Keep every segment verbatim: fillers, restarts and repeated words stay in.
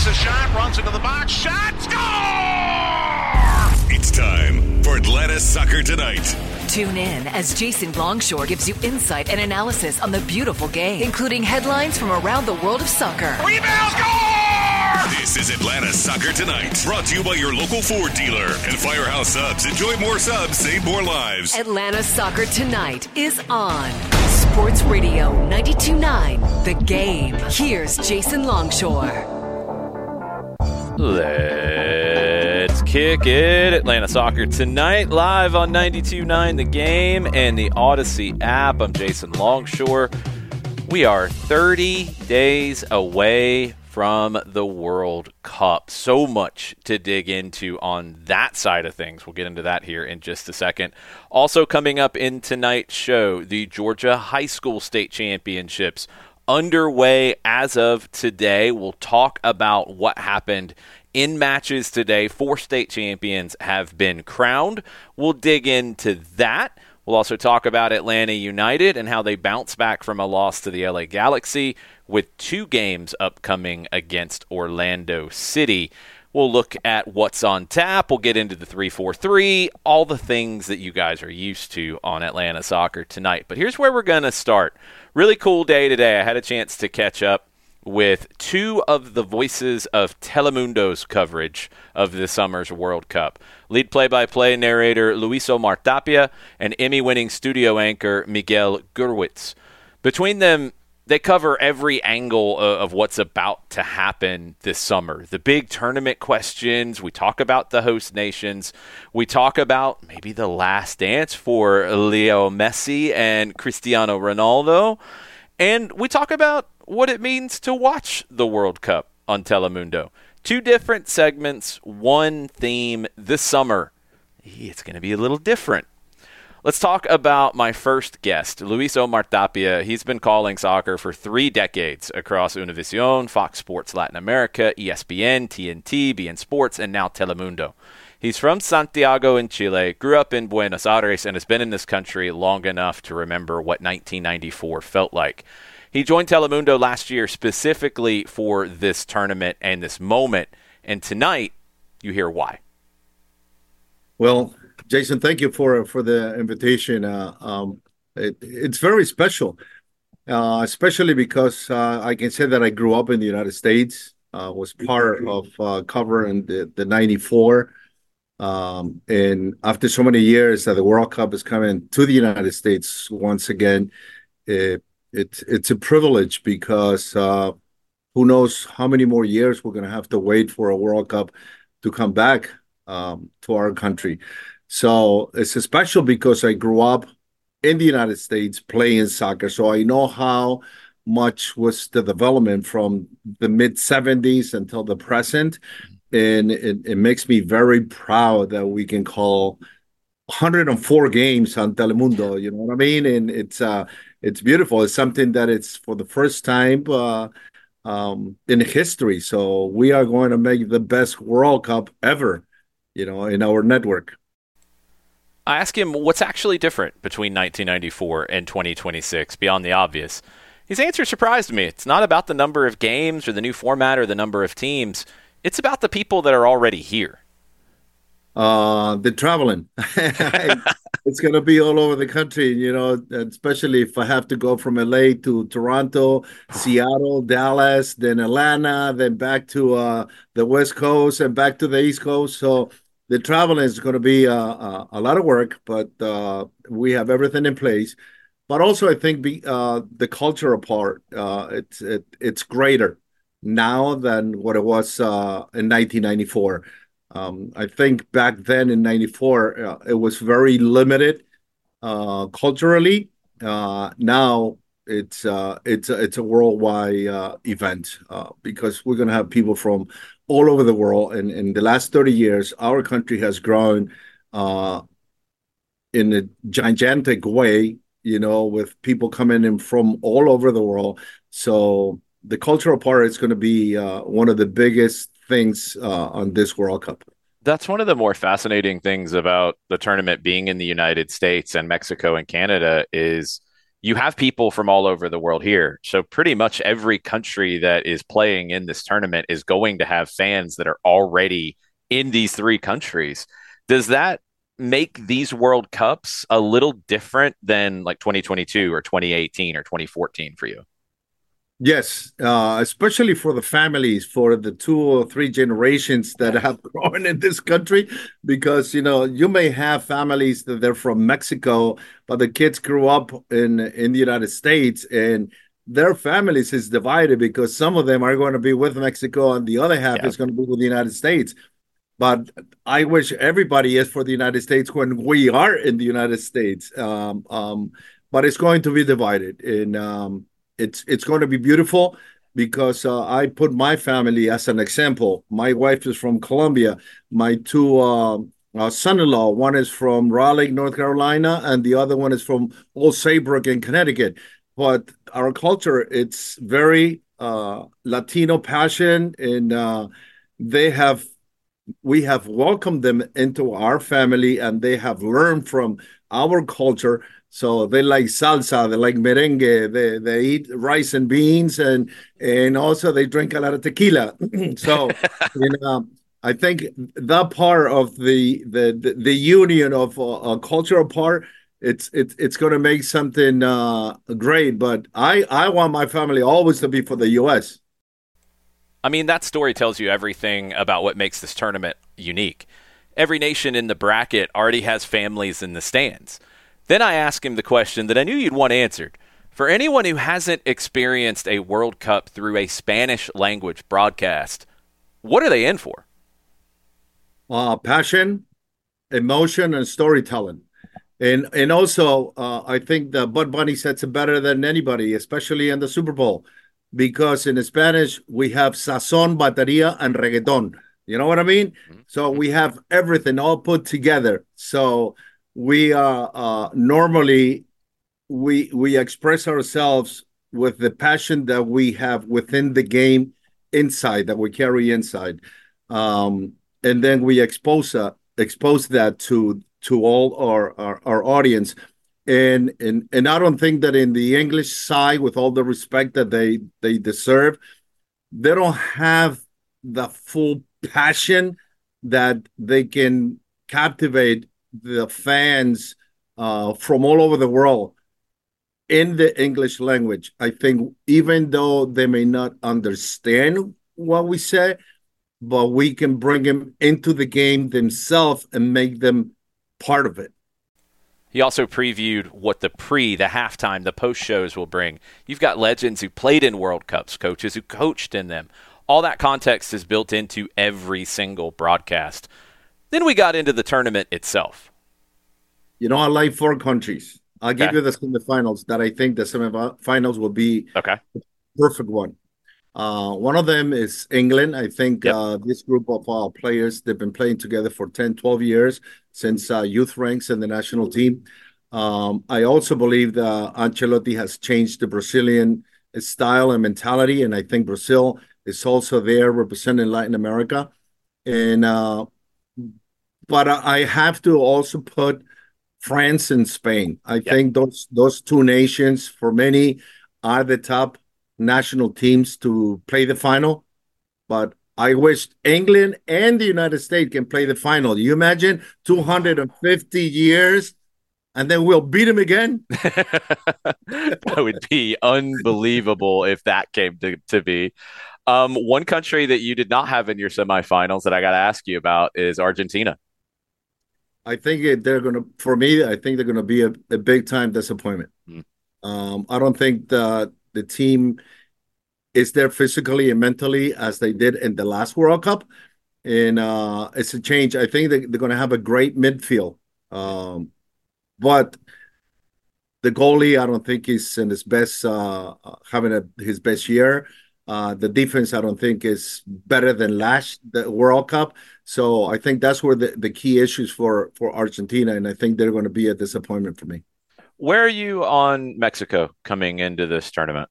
a shot, runs into the box, shot, score! It's time for Atlanta Soccer Tonight. Tune in as Jason Longshore gives you insight and analysis on the beautiful game, including headlines from around the world of soccer. Rebound, score! This is Atlanta Soccer Tonight, brought to you by your local Ford dealer and Firehouse Subs. Enjoy more subs, save more lives. Atlanta Soccer Tonight is on Sports Radio ninety-two point nine, The Game. Here's Jason Longshore. Let's kick it. Atlanta Soccer Tonight, live on ninety-two point nine The Game and the Odyssey app. I'm Jason Longshore. We are thirty days away from the World Cup. So much to dig into on that side of things. We'll get into that here in just a second. Also coming up in tonight's show, the Georgia High School State Championships underway as of today. We'll talk about what happened in matches today. Four state champions have been crowned. We'll dig into that. We'll also talk about Atlanta United and how they bounce back from a loss to the L A Galaxy with two games upcoming against Orlando City. We'll look at what's on tap. We'll get into the three four three, all the things that you guys are used to on Atlanta Soccer Tonight. But here's where we're going to start. Really cool day today. I had a chance to catch up with two of the voices of Telemundo's coverage of this summer's World Cup. Lead play-by-play narrator Luis Omar Tapia and Emmy-winning studio anchor Miguel Gurwitz. Between them, they cover every angle of what's about to happen this summer. The big tournament questions. We talk about the host nations. We talk about maybe the last dance for Leo Messi and Cristiano Ronaldo. And we talk about what it means to watch the World Cup on Telemundo. Two different segments, one theme this summer. It's going to be a little different. Let's talk about my first guest, Luis Omar Tapia. He's been calling soccer for three decades across Univision, Fox Sports Latin America, E S P N, T N T, B N Sports, and now Telemundo. He's from Santiago in Chile, grew up in Buenos Aires, and has been in this country long enough to remember what nineteen ninety-four felt like. He joined Telemundo last year specifically for this tournament and this moment, and tonight you hear why. Well, Jason, thank you for for the invitation. Uh, um, it, it's very special, uh, especially because uh, I can say that I grew up in the United States, uh, was part of uh, covering the, the ninety-four. Um, and after so many years that the World Cup is coming to the United States once again, it, it's it's a privilege because uh, who knows how many more years we're going to have to wait for a World Cup to come back um, to our country. So it's special because I grew up in the United States playing soccer. So I know how much was the development from the mid seventies until the present. And it, it makes me very proud that we can call one hundred four games on Telemundo. You know what I mean? And it's uh, it's beautiful. It's something that it's for the first time uh, um, in history. So we are going to make the best World Cup ever, you know, in our network. I asked him what's actually different between nineteen ninety-four and twenty twenty-six, beyond the obvious. His answer surprised me. It's not about the number of games or the new format or the number of teams. It's about the people that are already here. Uh, the traveling. It's going to be all over the country, you know, especially if I have to go from L A to Toronto, Seattle, Dallas, then Atlanta, then back to uh, the West Coast and back to the East Coast. So the traveling is going to be uh, uh, a lot of work, but uh, we have everything in place. But also, I think be, uh, the cultural part, uh, it's it, it's greater now than what it was uh, in nineteen ninety-four. Um, I think back then in ninety-four, uh, it was very limited uh, culturally. Uh, now it's uh, it's it's a worldwide uh, event uh, because we're going to have people from all over the world. And in the last thirty years, our country has grown uh, in a gigantic way, you know, with people coming in from all over the world. So the cultural part is going to be uh, one of the biggest things uh, on this World Cup. That's one of the more fascinating things about the tournament being in the United States and Mexico and Canada is you have people from all over the world here. So pretty much every country that is playing in this tournament is going to have fans that are already in these three countries. Does that make these World Cups a little different than like twenty twenty-two or twenty eighteen or twenty fourteen for you? Yes, uh, especially for the families, for the two or three generations that have grown in this country, because you know you may have families that they're from Mexico, but the kids grew up in in the United States, and their families is divided because some of them are going to be with Mexico, and the other half Yeah. is going to be with the United States. But I wish everybody is for the United States when we are in the United States. Um, um, but it's going to be divided, and um, it's it's going to be beautiful because uh, I put my family as an example. My wife is from Colombia. My two uh, uh, son-in-law, one is from Raleigh, North Carolina, and the other one is from Old Saybrook in Connecticut. But our culture, it's very uh, Latino passion, and uh, they have we have welcomed them into our family, and they have learned from our culture. So they like salsa, they like merengue, they, they eat rice and beans, and and also they drink a lot of tequila. So you know, I think that part of the the the, the union of uh, a cultural part, it's it's it's going to make something uh, great. But I I want my family always to be for the U S. I mean, that story tells you everything about what makes this tournament unique. Every nation in the bracket already has families in the stands. Then I asked him the question that I knew you'd want answered. For anyone who hasn't experienced a World Cup through a Spanish language broadcast, what are they in for? Uh, passion, emotion, and storytelling. And and also, uh, I think that Bud Bunny sets it better than anybody, especially in the Super Bowl, because in Spanish we have sazón, batería, and reggaeton. You know what I mean? Mm-hmm. So we have everything all put together. So we uh, uh, normally we we express ourselves with the passion that we have within the game, inside that we carry inside, um, and then we expose uh, expose that to to all our, our, our audience. And, and and I don't think that in the English side, with all the respect that they they deserve, they don't have the full passion that they can captivate the fans uh, from all over the world in the English language. I think even though they may not understand what we say, but we can bring them into the game themselves and make them part of it. He also previewed what the pre, the halftime, the post shows will bring. You've got legends who played in World Cups, coaches who coached in them. All that context is built into every single broadcast. Then we got into the tournament itself. You know, I like four countries. I'll give Okay. you the semifinals that I think the semifinals will be Okay. the perfect one. Uh, one of them is England. I think Yep. uh, this group of uh, players, they've been playing together for ten, twelve years since uh, youth ranks in the national team. Um, I also believe that Ancelotti has changed the Brazilian style and mentality, and I think Brazil is also there representing Latin America. And uh, but I have to also put France and Spain. I Yep. think those those two nations, for many, are the top national teams to play the final. But I wish England and the United States can play the final. You imagine two hundred fifty years, and then we'll beat them again? That would be unbelievable if that came to, to be. Um, one country that you did not have in your semifinals that I got to ask you about is Argentina. I think it- they're going to, for me, I think they're going to be a, a big time disappointment. Mm. Um, I don't think the, the team is there physically and mentally as they did in the last World Cup. And uh, it's a change. I think they, they're going to have a great midfield. Um, but the goalie, I don't think he's in his best, uh, having a, his best year. Uh, the defense, I don't think, is better than last the World Cup. So I think that's where the, the key issues for, for Argentina, and I think they're going to be a disappointment for me. Where are you on Mexico coming into this tournament?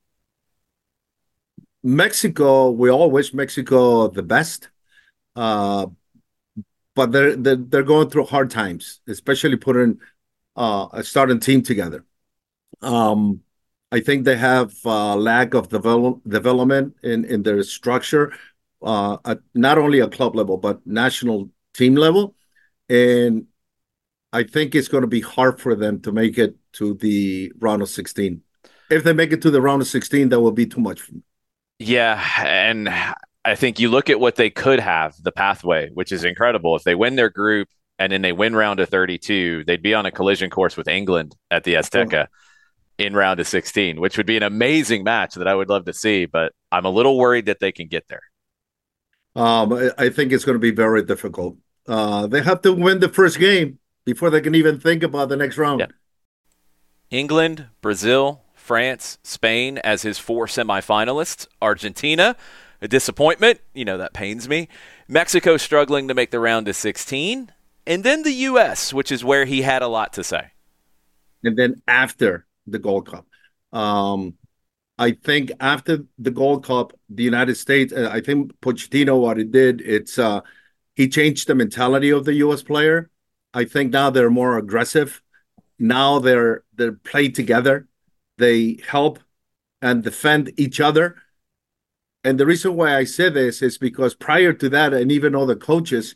Mexico, we all wish Mexico the best, uh, but they're, they're they're going through hard times, especially putting uh, a starting team together. Um, I think they have uh, lack of develop, development in, in their structure, uh, at not only at club level, but national team level. And I think it's going to be hard for them to make it to the round of sixteen. If they make it to the round of sixteen, that will be too much for me. Yeah, and I think you look at what they could have, the pathway, which is incredible. If they win their group and then they win round of thirty-two, they'd be on a collision course with England at the Azteca in round of sixteen, which would be an amazing match that I would love to see, but I'm a little worried that they can get there. Um, I think it's going to be very difficult. Uh, they have to win the first game before they can even think about the next round. Yeah. England, Brazil, France, Spain as his four semifinalists. Argentina, a disappointment. You know, that pains me. Mexico struggling to make the round of sixteen. And then the U S, which is where he had a lot to say. And then after the Gold Cup. Um, I think after the Gold Cup, the United States, uh, I think Pochettino, what he did, it's uh, he changed the mentality of the U S player. I think now they're more aggressive. Now they're they're play together. They help and defend each other. And the reason why I say this is because prior to that, and even all the coaches,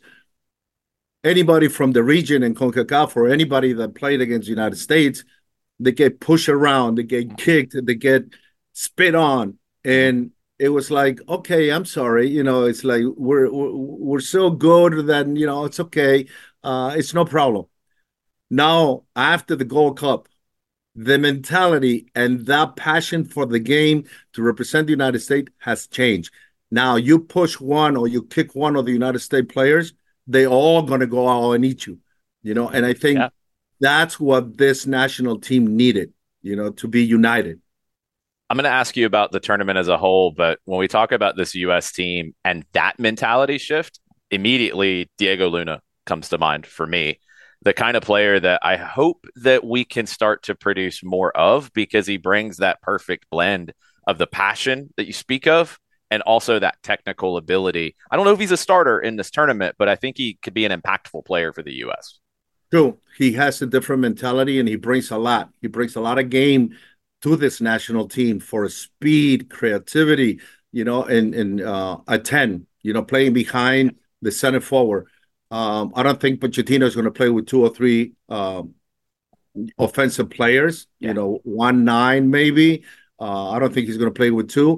anybody from the region in CONCACAF or anybody that played against the United States, they get pushed around, they get kicked, they get spit on. And it was like, okay, I'm sorry. You know, it's like, we're we're, we're so good that, you know, it's okay. Uh, it's no problem. Now, after the Gold Cup, the mentality and that passion for the game to represent the United States has changed. Now, you push one or you kick one of the United States players, they all going to go out and eat you, you know, and I think yeah. that's what this national team needed, you know, to be united. I'm going to ask you about the tournament as a whole, but when we talk about this U S team and that mentality shift, immediately Diego Luna comes to mind for me. The kind of player that I hope that we can start to produce more of, because he brings that perfect blend of the passion that you speak of and also that technical ability. I don't know if he's a starter in this tournament, but I think he could be an impactful player for the U S. True. He has a different mentality and he brings a lot. He brings a lot of game to this national team for speed, creativity, you know, and, and uh, a ten, you know, playing behind the center forward. Um, I don't think Pochettino is going to play with two or three um, offensive players, yeah. you know, one nine maybe. Uh, I don't think he's going to play with two.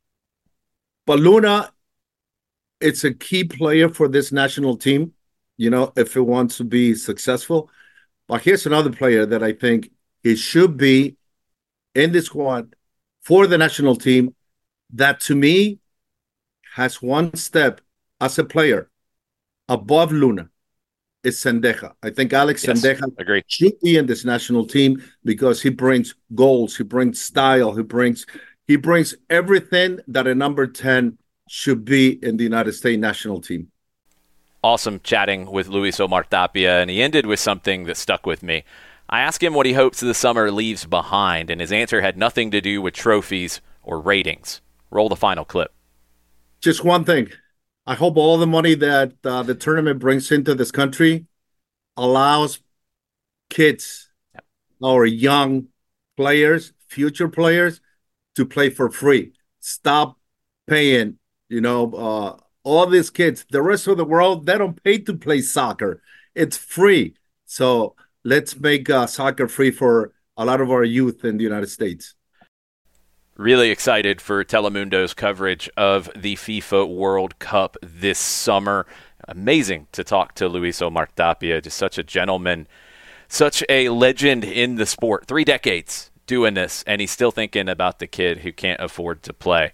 But Luna, it's a key player for this national team, you know, if it wants to be successful. But here's another player that I think it should be in the squad for the national team that, to me, has one step as a player above Luna is Zendeja. I think Alex yes, Zendeja agree. should be in this national team because he brings goals, he brings style, he brings he brings everything that a number ten should be in the United States national team. Awesome chatting with Luis Omar Tapia, and he ended with something that stuck with me. I asked him what he hopes the summer leaves behind, and his answer had nothing to do with trophies or ratings. Roll the final clip. Just one thing. I hope all the money that uh, the tournament brings into this country allows kids, yep. our young players, future players, to play for free. Stop paying, you know, uh, all these kids. The rest of the world, they don't pay to play soccer. It's free. So let's make uh, soccer free for a lot of our youth in the United States. Really excited for Telemundo's coverage of the FIFA World Cup this summer. Amazing to talk to Luis Omar Tapia, just such a gentleman, such a legend in the sport. Three decades doing this, and he's still thinking about the kid who can't afford to play.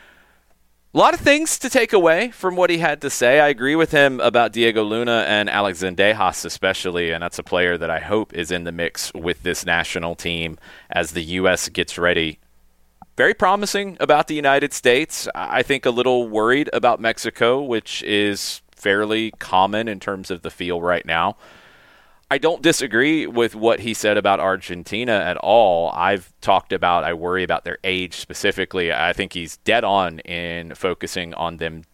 A lot of things to take away from what he had to say. I agree with him about Diego Luna and Alex Zendejas especially, and that's a player that I hope is in the mix with this national team as the U S gets ready. Very promising about the United States. I think a little worried about Mexico, which is fairly common in terms of the feel right now. I don't disagree with what he said about Argentina at all. I've talked about, I worry about their age specifically. I think he's dead on in focusing on them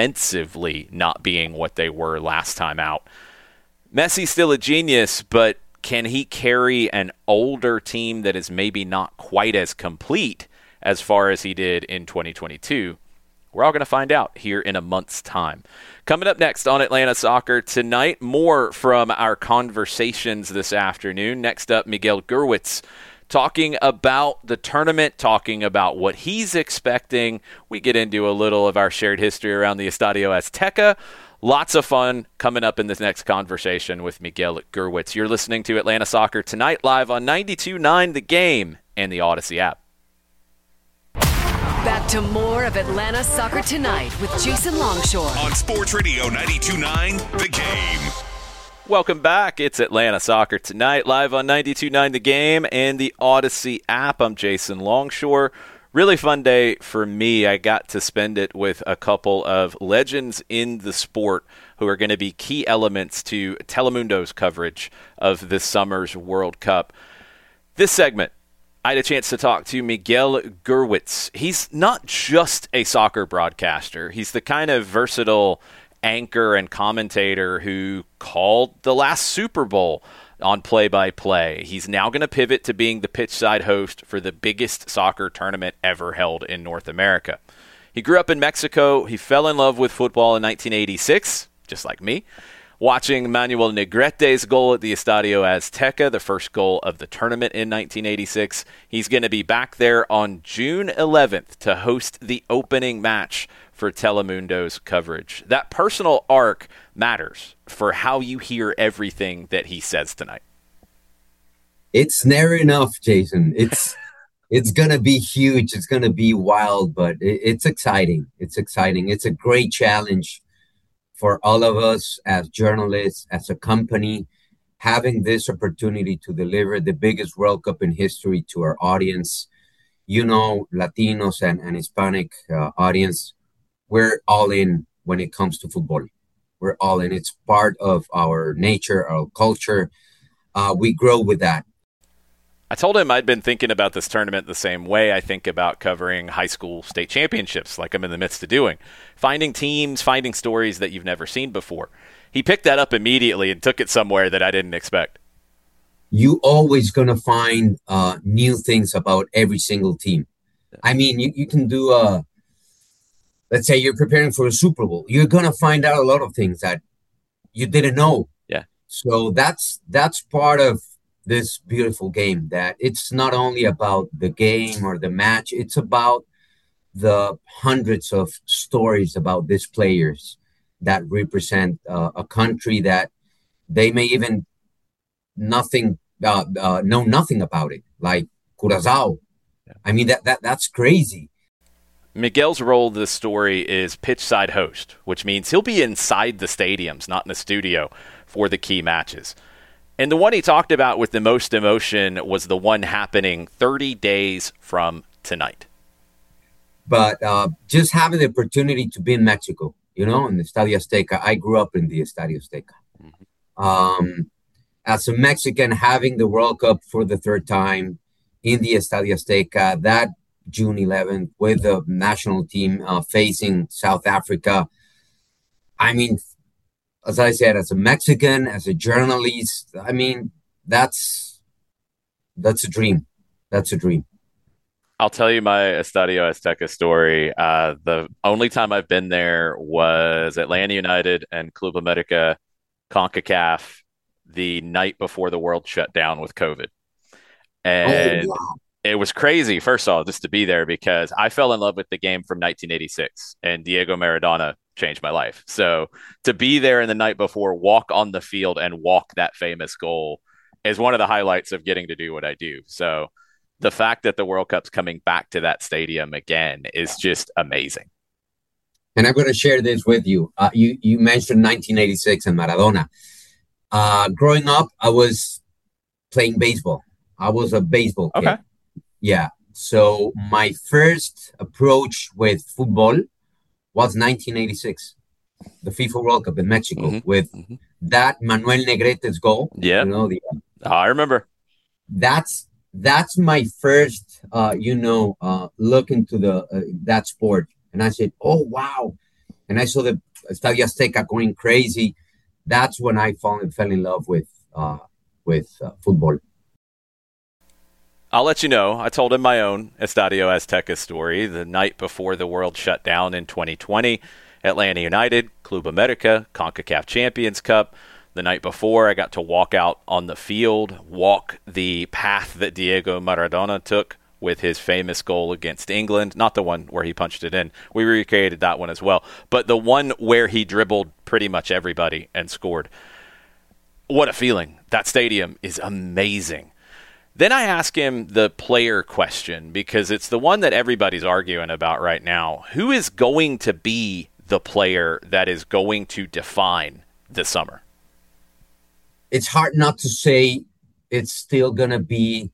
defensively not being what they were last time out. Messi's still a genius, but can he carry an older team that is maybe not quite as complete as far as he did in twenty twenty-two? We're all going to find out here in a month's time. Coming up next on Atlanta Soccer Tonight, more from our conversations this afternoon. Next up, Miguel Gurwitz talking about the tournament, talking about what he's expecting. We get into a little of our shared history around the Estadio Azteca. Lots of fun coming up in this next conversation with Miguel Gurwitz. You're listening to Atlanta Soccer Tonight live on ninety-two point nine The Game and the Odyssey app. Back to more of Atlanta Soccer Tonight with Jason Longshore on Sports Radio ninety-two point nine The Game. Welcome back. It's Atlanta Soccer Tonight, live on ninety-two point nine The Game and the Odyssey app. I'm Jason Longshore. Really fun day for me. I got to spend it with a couple of legends in the sport who are going to be key elements to Telemundo's coverage of this summer's World Cup. This segment, I had a chance to talk to Miguel Gurwitz. He's not just a soccer broadcaster. He's the kind of versatile anchor and commentator who called the last Super Bowl on play-by-play. He's now going to pivot to being the pitchside host for the biggest soccer tournament ever held in North America. He grew up in Mexico. He fell in love with football in nineteen eighty-six, just like me, watching Manuel Negrete's goal at the Estadio Azteca, the first goal of the tournament in nineteen eighty-six. He's going to be back there on June eleventh to host the opening match for Telemundo's coverage. That personal arc matters for how you hear everything that he says tonight. It's never enough, Jason. It's it's going to be huge. It's going to be wild, but it, it's exciting. It's exciting. It's a great challenge for all of us as journalists, as a company, having this opportunity to deliver the biggest World Cup in history to our audience. You know, Latinos and, and Hispanic uh, audience, we're all in when it comes to football. We're all in. It's part of our nature, our culture. Uh, we grow with that. I told him I'd been thinking about this tournament the same way I think about covering high school state championships, like I'm in the midst of doing. Finding teams, finding stories that you've never seen before. He picked that up immediately and took it somewhere that I didn't expect. You always going to find uh, new things about every single team. I mean, you, you can do a... Let's say you're preparing for a Super Bowl. You're going to find out a lot of things that you didn't know. Yeah. So that's that's part of this beautiful game, that it's not only about the game or the match. It's about the hundreds of stories about these players that represent uh, a country that they may even nothing uh, uh, know nothing about it, like Curaçao. Yeah. I mean, that that that's crazy. Miguel's role in this story is pitchside host, which means he'll be inside the stadiums, not in the studio, for the key matches. And the one he talked about with the most emotion was the one happening thirty days from tonight. But uh, just having the opportunity to be in Mexico, you know, in the Estadio Azteca. I grew up in the Estadio Azteca. Mm-hmm. Um, as a Mexican, having the World Cup for the third time in the Estadio Azteca, that June eleventh with the national team uh, facing South Africa. I mean, as I said, as a Mexican, as a journalist, I mean, that's that's a dream. That's a dream. I'll tell you my Estadio Azteca story. Uh, the only time I've been there was Atlanta United and Club America CONCACAF the night before the world shut down with COVID. And oh, wow. It was crazy, first of all, just to be there, because I fell in love with the game from nineteen eighty-six, and Diego Maradona changed my life. So to be there in the night before, walk on the field and walk that famous goal is one of the highlights of getting to do what I do. So the fact that the World Cup's coming back to that stadium again is just amazing. And I'm going to share this with you. Uh, you, you mentioned nineteen eighty-six and Maradona. Uh, growing up, I was playing baseball. I was a baseball kid. Okay. Yeah. So my first approach with football was nineteen eighty-six, the FIFA World Cup in Mexico, mm-hmm. with mm-hmm. that Manuel Negrete's goal. Yeah. You know, the, uh, I remember. That's that's my first, uh, you know, uh, look into the uh, that sport. And I said, oh, wow. And I saw the Estadio Azteca going crazy. That's when I fell, fell in love with uh, with uh, football. I'll let you know. I told him my own Estadio Azteca story the night before the world shut down in twenty twenty. Atlanta United, Club America, CONCACAF Champions Cup. The night before, I got to walk out on the field, walk the path that Diego Maradona took with his famous goal against England. Not the one where he punched it in. We recreated that one as well. But the one where he dribbled pretty much everybody and scored. What a feeling. That stadium is amazing. Then I ask him the player question, because it's the one that everybody's arguing about right now. Who is going to be the player that is going to define the summer? It's hard not to say it's still going to be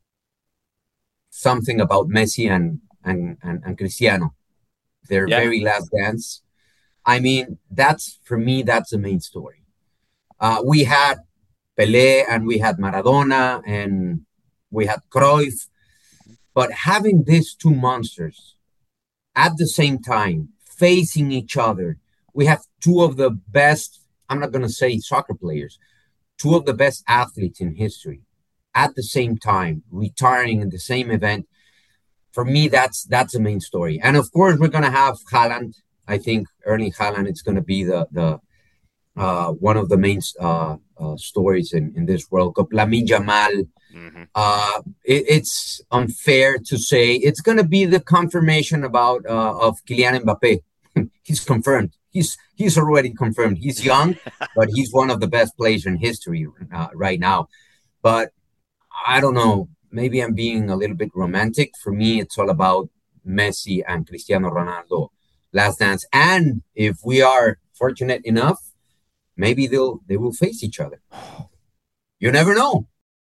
something about Messi and, and, and, and Cristiano. Their yeah. very last dance. I mean, that's, for me, that's the main story. Uh, we had Pelé and we had Maradona and we had Cruyff, but having these two monsters at the same time, facing each other, we have two of the best, I'm not going to say soccer players, two of the best athletes in history at the same time, retiring in the same event. For me, that's that's the main story. And of course, we're going to have Haaland. I think Erling Haaland is going to be the the uh, one of the main uh, uh, stories in, in this World Cup. Lamine Yamal. Mm-hmm. Uh, it, it's unfair to say it's going to be the confirmation about uh, of Kylian Mbappé. He's confirmed. He's he's already confirmed. He's young, but he's one of the best players in history uh, right now. But I don't know. Maybe I'm being a little bit romantic. For me, it's all about Messi and Cristiano Ronaldo, last dance. And if we are fortunate enough, maybe they'll they will face each other. You never know.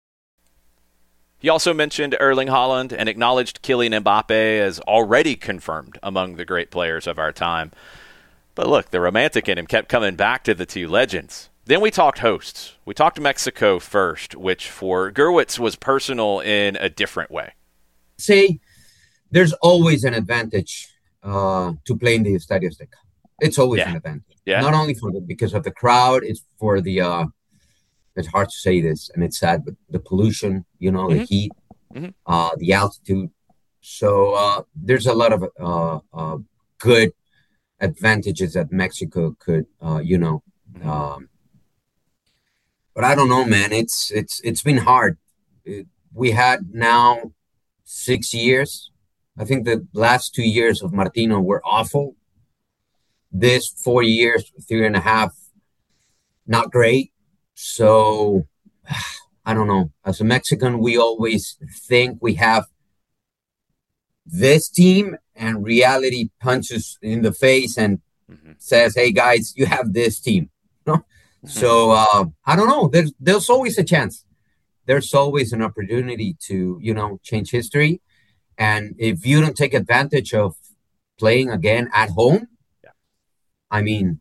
He also mentioned Erling Haaland and acknowledged Kylian Mbappé as already confirmed among the great players of our time. But look, the romantic in him kept coming back to the two legends. Then we talked hosts. We talked Mexico first, which for Gerwitz was personal in a different way. Say, there's always an advantage uh, to play in the Estadio Azteca. It's always yeah. an advantage. Yeah. Not only for the, because of the crowd, it's for the, uh, it's hard to say this, and it's sad, but the pollution, you know, mm-hmm. the heat, mm-hmm. uh, the altitude. So uh, there's a lot of uh, uh, good advantages that Mexico could, uh, you know, mm-hmm. um, but I don't know, man. It's it's it's been hard. It, we had now six years. I think the last two years of Martino were awful. This four years, three and a half, not great. So I don't know. As a Mexican, we always think we have this team, and reality punches in the face and mm-hmm. says, "Hey guys, you have this team." No. So, uh, I don't know. There's there's always a chance. There's always an opportunity to, you know, change history. And if you don't take advantage of playing again at home, yeah. I mean,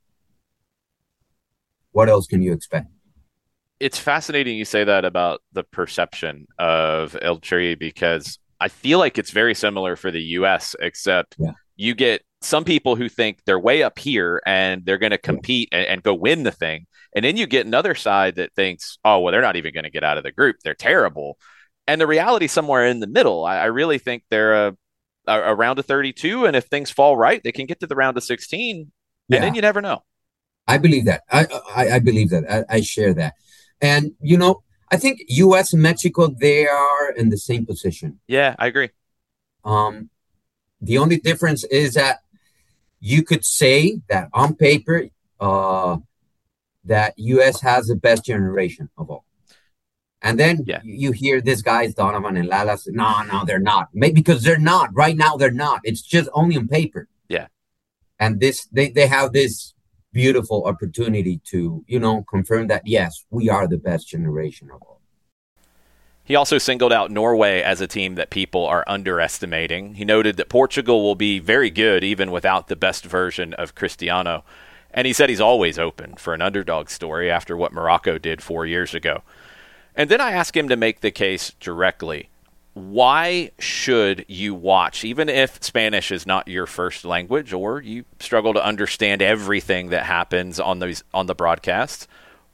what else can you expect? It's fascinating you say that about the perception of El Tri, because I feel like it's very similar for the U S, except yeah. you get some people who think they're way up here and they're going to compete yeah. and, and go win the thing. And then you get another side that thinks, oh, well, they're not even going to get out of the group. They're terrible. And the reality somewhere in the middle. I, I really think they're a, a, a round of thirty-two. And if things fall right, they can get to the round of sixteen. Yeah. And then you never know. I believe that. I I, I believe that. I, I share that. And, you know, I think U S and Mexico, they are in the same position. Yeah, I agree. Um, the only difference is that you could say that on paper, uh, that U S has the best generation of all. And then yeah. you, you hear this guys, Donovan and Lala, say, no, no, they're not. Maybe because they're not. Right now, they're not. It's just only on paper. Yeah. And this they, they have this beautiful opportunity to, you know, confirm that, yes, we are the best generation of all. He also singled out Norway as a team that people are underestimating. He noted that Portugal will be very good even without the best version of Cristiano. And he said he's always open for an underdog story after what Morocco did four years ago. And then I asked him to make the case directly. Why should you watch, even if Spanish is not your first language or you struggle to understand everything that happens on those on the broadcasts,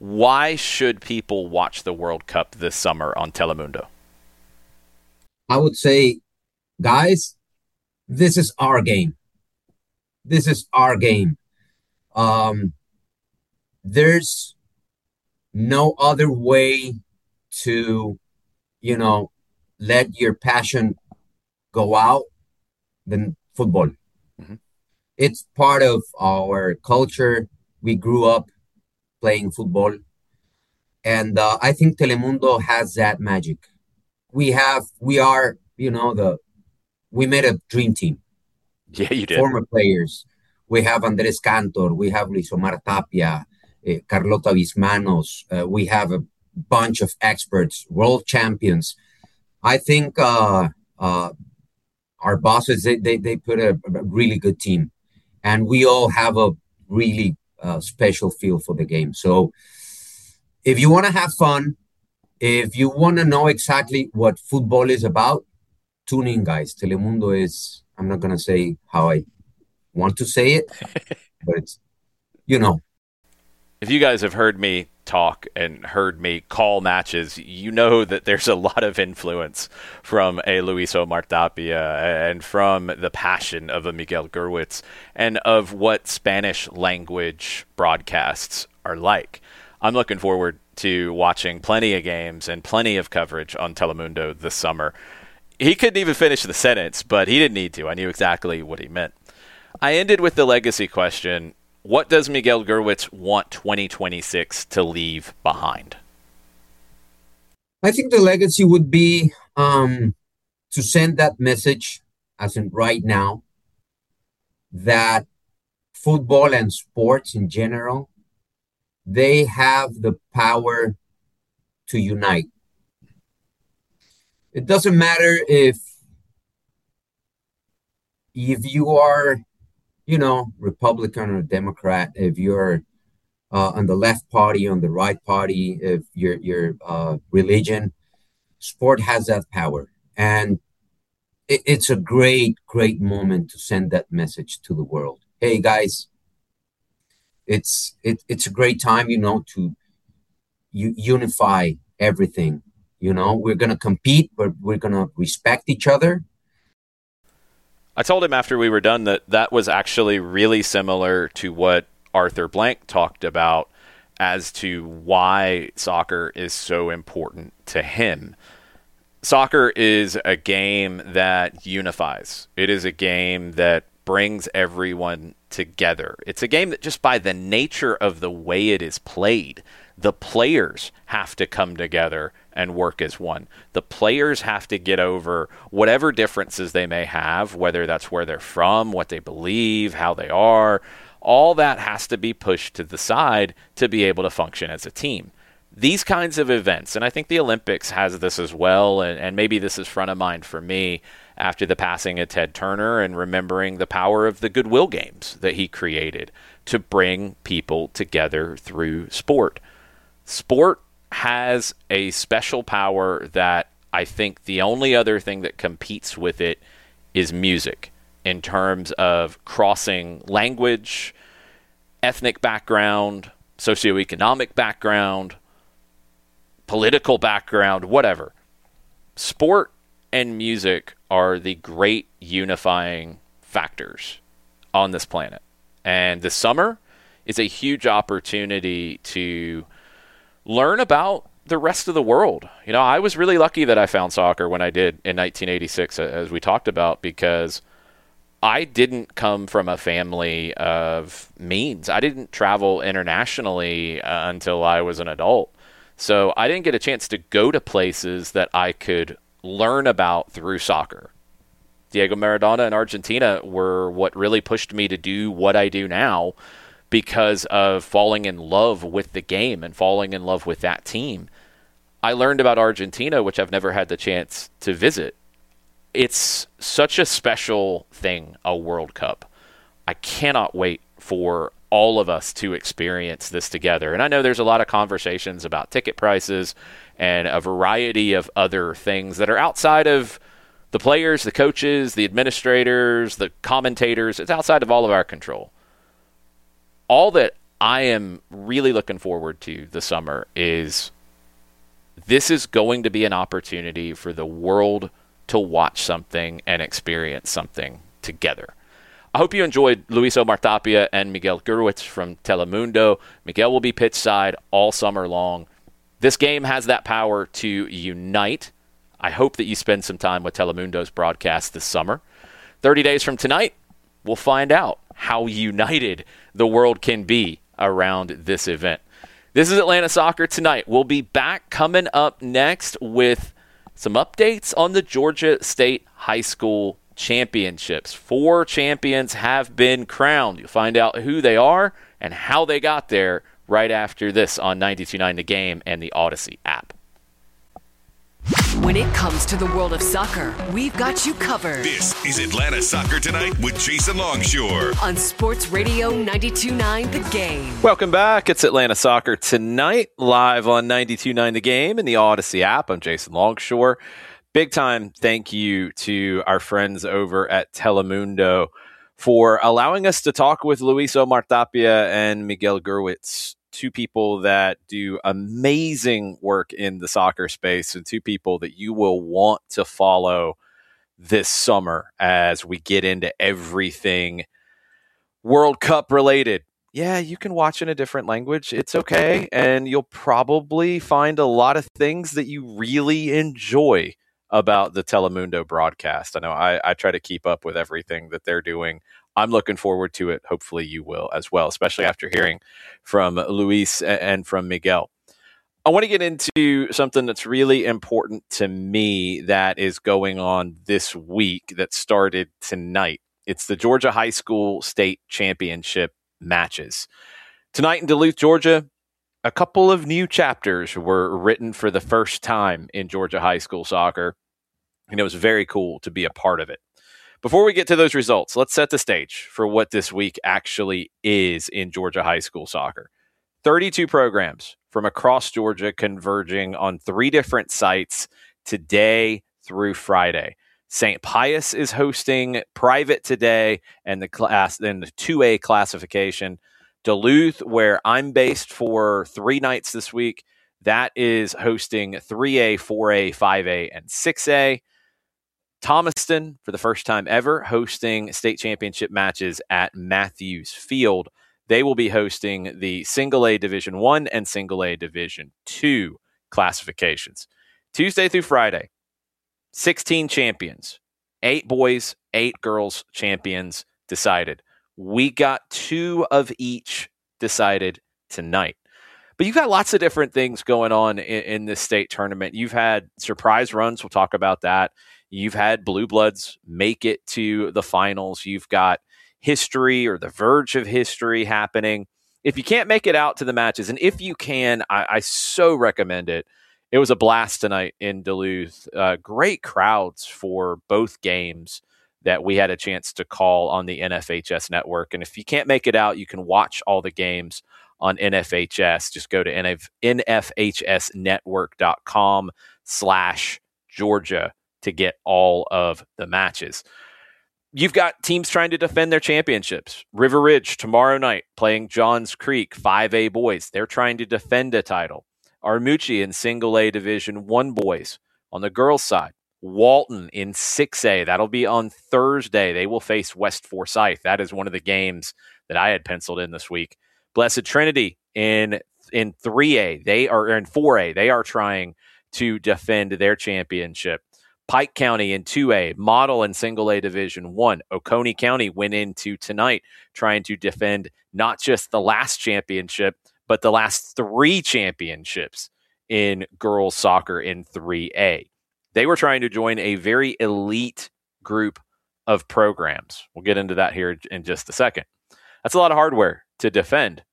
Why should people watch the World Cup this summer on Telemundo? I would say, guys, this is our game. This is our game. Um, there's no other way to, you know, let your passion go out than football. Mm-hmm. It's part of our culture. We grew up playing football. And uh, I think Telemundo has that magic. We have, we are, you know, the, we made a dream team. Yeah, you did. Former players. We have Andres Cantor. We have Luis Omar Tapia, uh, Carlota Bismanos. Uh, we have a bunch of experts, world champions. I think uh, uh, our bosses, they, they, they put a, a really good team. And we all have a really uh, special feel for the game. So if you want to have fun, if you want to know exactly what football is about, tune in, guys. Telemundo is, I'm not going to say how I want to say it, but it's, you know. If you guys have heard me talk and heard me call matches, you know that there's a lot of influence from a Luis Omar Tapia and from the passion of a Miguel Gurwitz and of what Spanish language broadcasts are like. I'm looking forward to watching plenty of games and plenty of coverage on Telemundo this summer. He couldn't even finish the sentence, but he didn't need to. I knew exactly what he meant. I ended with the legacy question. What does Miguel Gurwitz want twenty twenty-six to leave behind? I think the legacy would be um, to send that message, as in right now, that football and sports in general, they have the power to unite. It doesn't matter if if you are, you know, Republican or Democrat, if you're uh, on the left party, on the right party, if your your uh, religion, sport has that power. And it, it's a great, great moment to send that message to the world. Hey, guys, it's it, it's a great time, you know, to u- unify everything. You know, we're going to compete, but we're going to respect each other. I told him after we were done that that was actually really similar to what Arthur Blank talked about as to why soccer is so important to him. Soccer is a game that unifies. It is a game that brings everyone together. It's a game that just by the nature of the way it is played, the players have to come together and work as one. The players have to get over whatever differences they may have, whether that's where they're from, what they believe, how they are. All that has to be pushed to the side to be able to function as a team. These kinds of events, and I think the Olympics has this as well, and, and maybe this is front of mind for me after the passing of Ted Turner and remembering the power of the Goodwill Games that he created to bring people together through sport. Sport has a special power that I think the only other thing that competes with it is music in terms of crossing language, ethnic background, socioeconomic background, political background, whatever. Sport and music are the great unifying factors on this planet. And this summer is a huge opportunity to learn about the rest of the world. You know, I was really lucky that I found soccer when I did in nineteen eighty-six, as we talked about, because I didn't come from a family of means. I didn't travel internationally uh, until I was an adult. So I didn't get a chance to go to places that I could learn about through soccer. Diego Maradona and Argentina were what really pushed me to do what I do now, because of falling in love with the game and falling in love with that team. I learned about Argentina, which I've never had the chance to visit. It's such a special thing, a World Cup. I cannot wait for all of us to experience this together. And I know there's a lot of conversations about ticket prices and a variety of other things that are outside of the players, the coaches, the administrators, the commentators. It's outside of all of our control. All that I am really looking forward to the summer is this is going to be an opportunity for the world to watch something and experience something together. I hope you enjoyed Luis Omar Tapia and Miguel Gurwitz from Telemundo. Miguel will be pitch side all summer long. This game has that power to unite. I hope that you spend some time with Telemundo's broadcast this summer. thirty days from tonight, we'll find out how united the world can be around this event. This is Atlanta Soccer Tonight. We'll be back coming up next with some updates on the Georgia State High School Championships. Four champions have been crowned. You'll find out who they are and how they got there right after this on ninety-two point nine The Game and the Odyssey app. When it comes to the world of soccer, we've got you covered. This is Atlanta Soccer Tonight with Jason Longshore On Sports Radio ninety-two point nine The Game. Welcome back. It's Atlanta Soccer Tonight, live on ninety-two point nine The Game and the Odyssey app. I'm Jason Longshore. Big time thank you to our friends over at Telemundo for allowing us to talk with Luis Omar Tapia and Miguel Gurwitz, two people that do amazing work in the soccer space and two people that you will want to follow this summer as we get into everything World Cup related. Yeah, you can watch in a different language. It's okay. And you'll probably find a lot of things that you really enjoy about the Telemundo broadcast. I know I, I try to keep up with everything that they're doing. I'm looking forward to it. Hopefully you will as well, especially after hearing from Luis and from Miguel. I want to get into something that's really important to me that is going on this week that started tonight. It's the Georgia High School State Championship matches. Tonight in Duluth, Georgia, a couple of new chapters were written for the first time in Georgia high school soccer, and it was very cool to be a part of it. Before we get to those results, let's set the stage for what this week actually is in Georgia high school soccer. thirty-two programs from across Georgia converging on three different sites today through Friday. Saint Pius is hosting private today and the class, then the two A classification. Duluth, where I'm based for three nights this week, that is hosting three A, four A, five A, and six A. Thomaston, for the first time ever, hosting state championship matches at Matthews Field. They will be hosting the Single A Division One and Single A Division Two classifications. Tuesday through Friday, sixteen champions, eight boys, eight girls champions decided. We got two of each decided tonight. But you've got lots of different things going on in, in this state tournament. You've had surprise runs. We'll talk about that. You've had Blue Bloods make it to the finals. You've got history or the verge of history happening. If you can't make it out to the matches, and if you can, I, I so recommend it. It was a blast tonight in Duluth. Uh, great crowds for both games that we had a chance to call on the N F H S network. And if you can't make it out, you can watch all the games on N F H S. Just go to N F H S network dot com slash Georgia to get all of the matches. You've got teams trying to defend their championships. River Ridge tomorrow night playing Johns Creek, five A boys. They're trying to defend a title. Armucci in Single A Division One boys. On the girls' side, Walton in six A. That'll be on Thursday. They will face West Forsyth. That is one of the games that I had penciled in this week. Blessed Trinity in in three A. They are in four A. They are trying to defend their championship. Pike County in two A, Model in Single A Division One. Oconee County went into tonight trying to defend not just the last championship, but the last three championships in girls soccer in three A. They were trying to join a very elite group of programs. We'll get into that here in just a second. That's a lot of hardware to defend.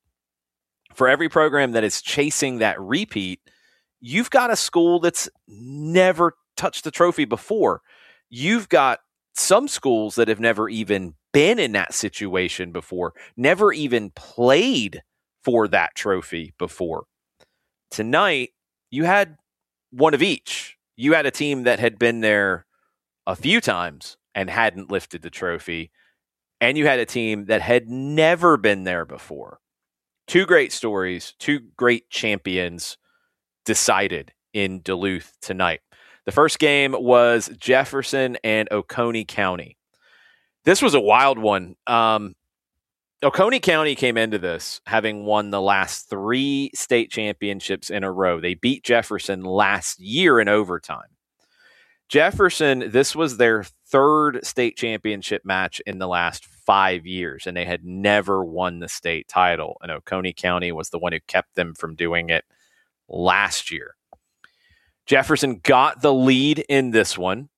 For every program that is chasing that repeat, you've got a school that's never touched the trophy before. You've got some schools that have never even been in that situation before, never even played for that trophy before. Tonight, you had one of each. You had a team that had been there a few times and hadn't lifted the trophy, and you had a team that had never been there before. two great stories, two great champions decided in Duluth tonight. The first game was Jefferson and Oconee County. This was a wild one. Um, Oconee County came into this having won the last three state championships in a row. They beat Jefferson last year in overtime. Jefferson, this was their third state championship match in the last five years, and they had never won the state title. And Oconee County was the one who kept them from doing it last year. Jefferson got the lead in this one.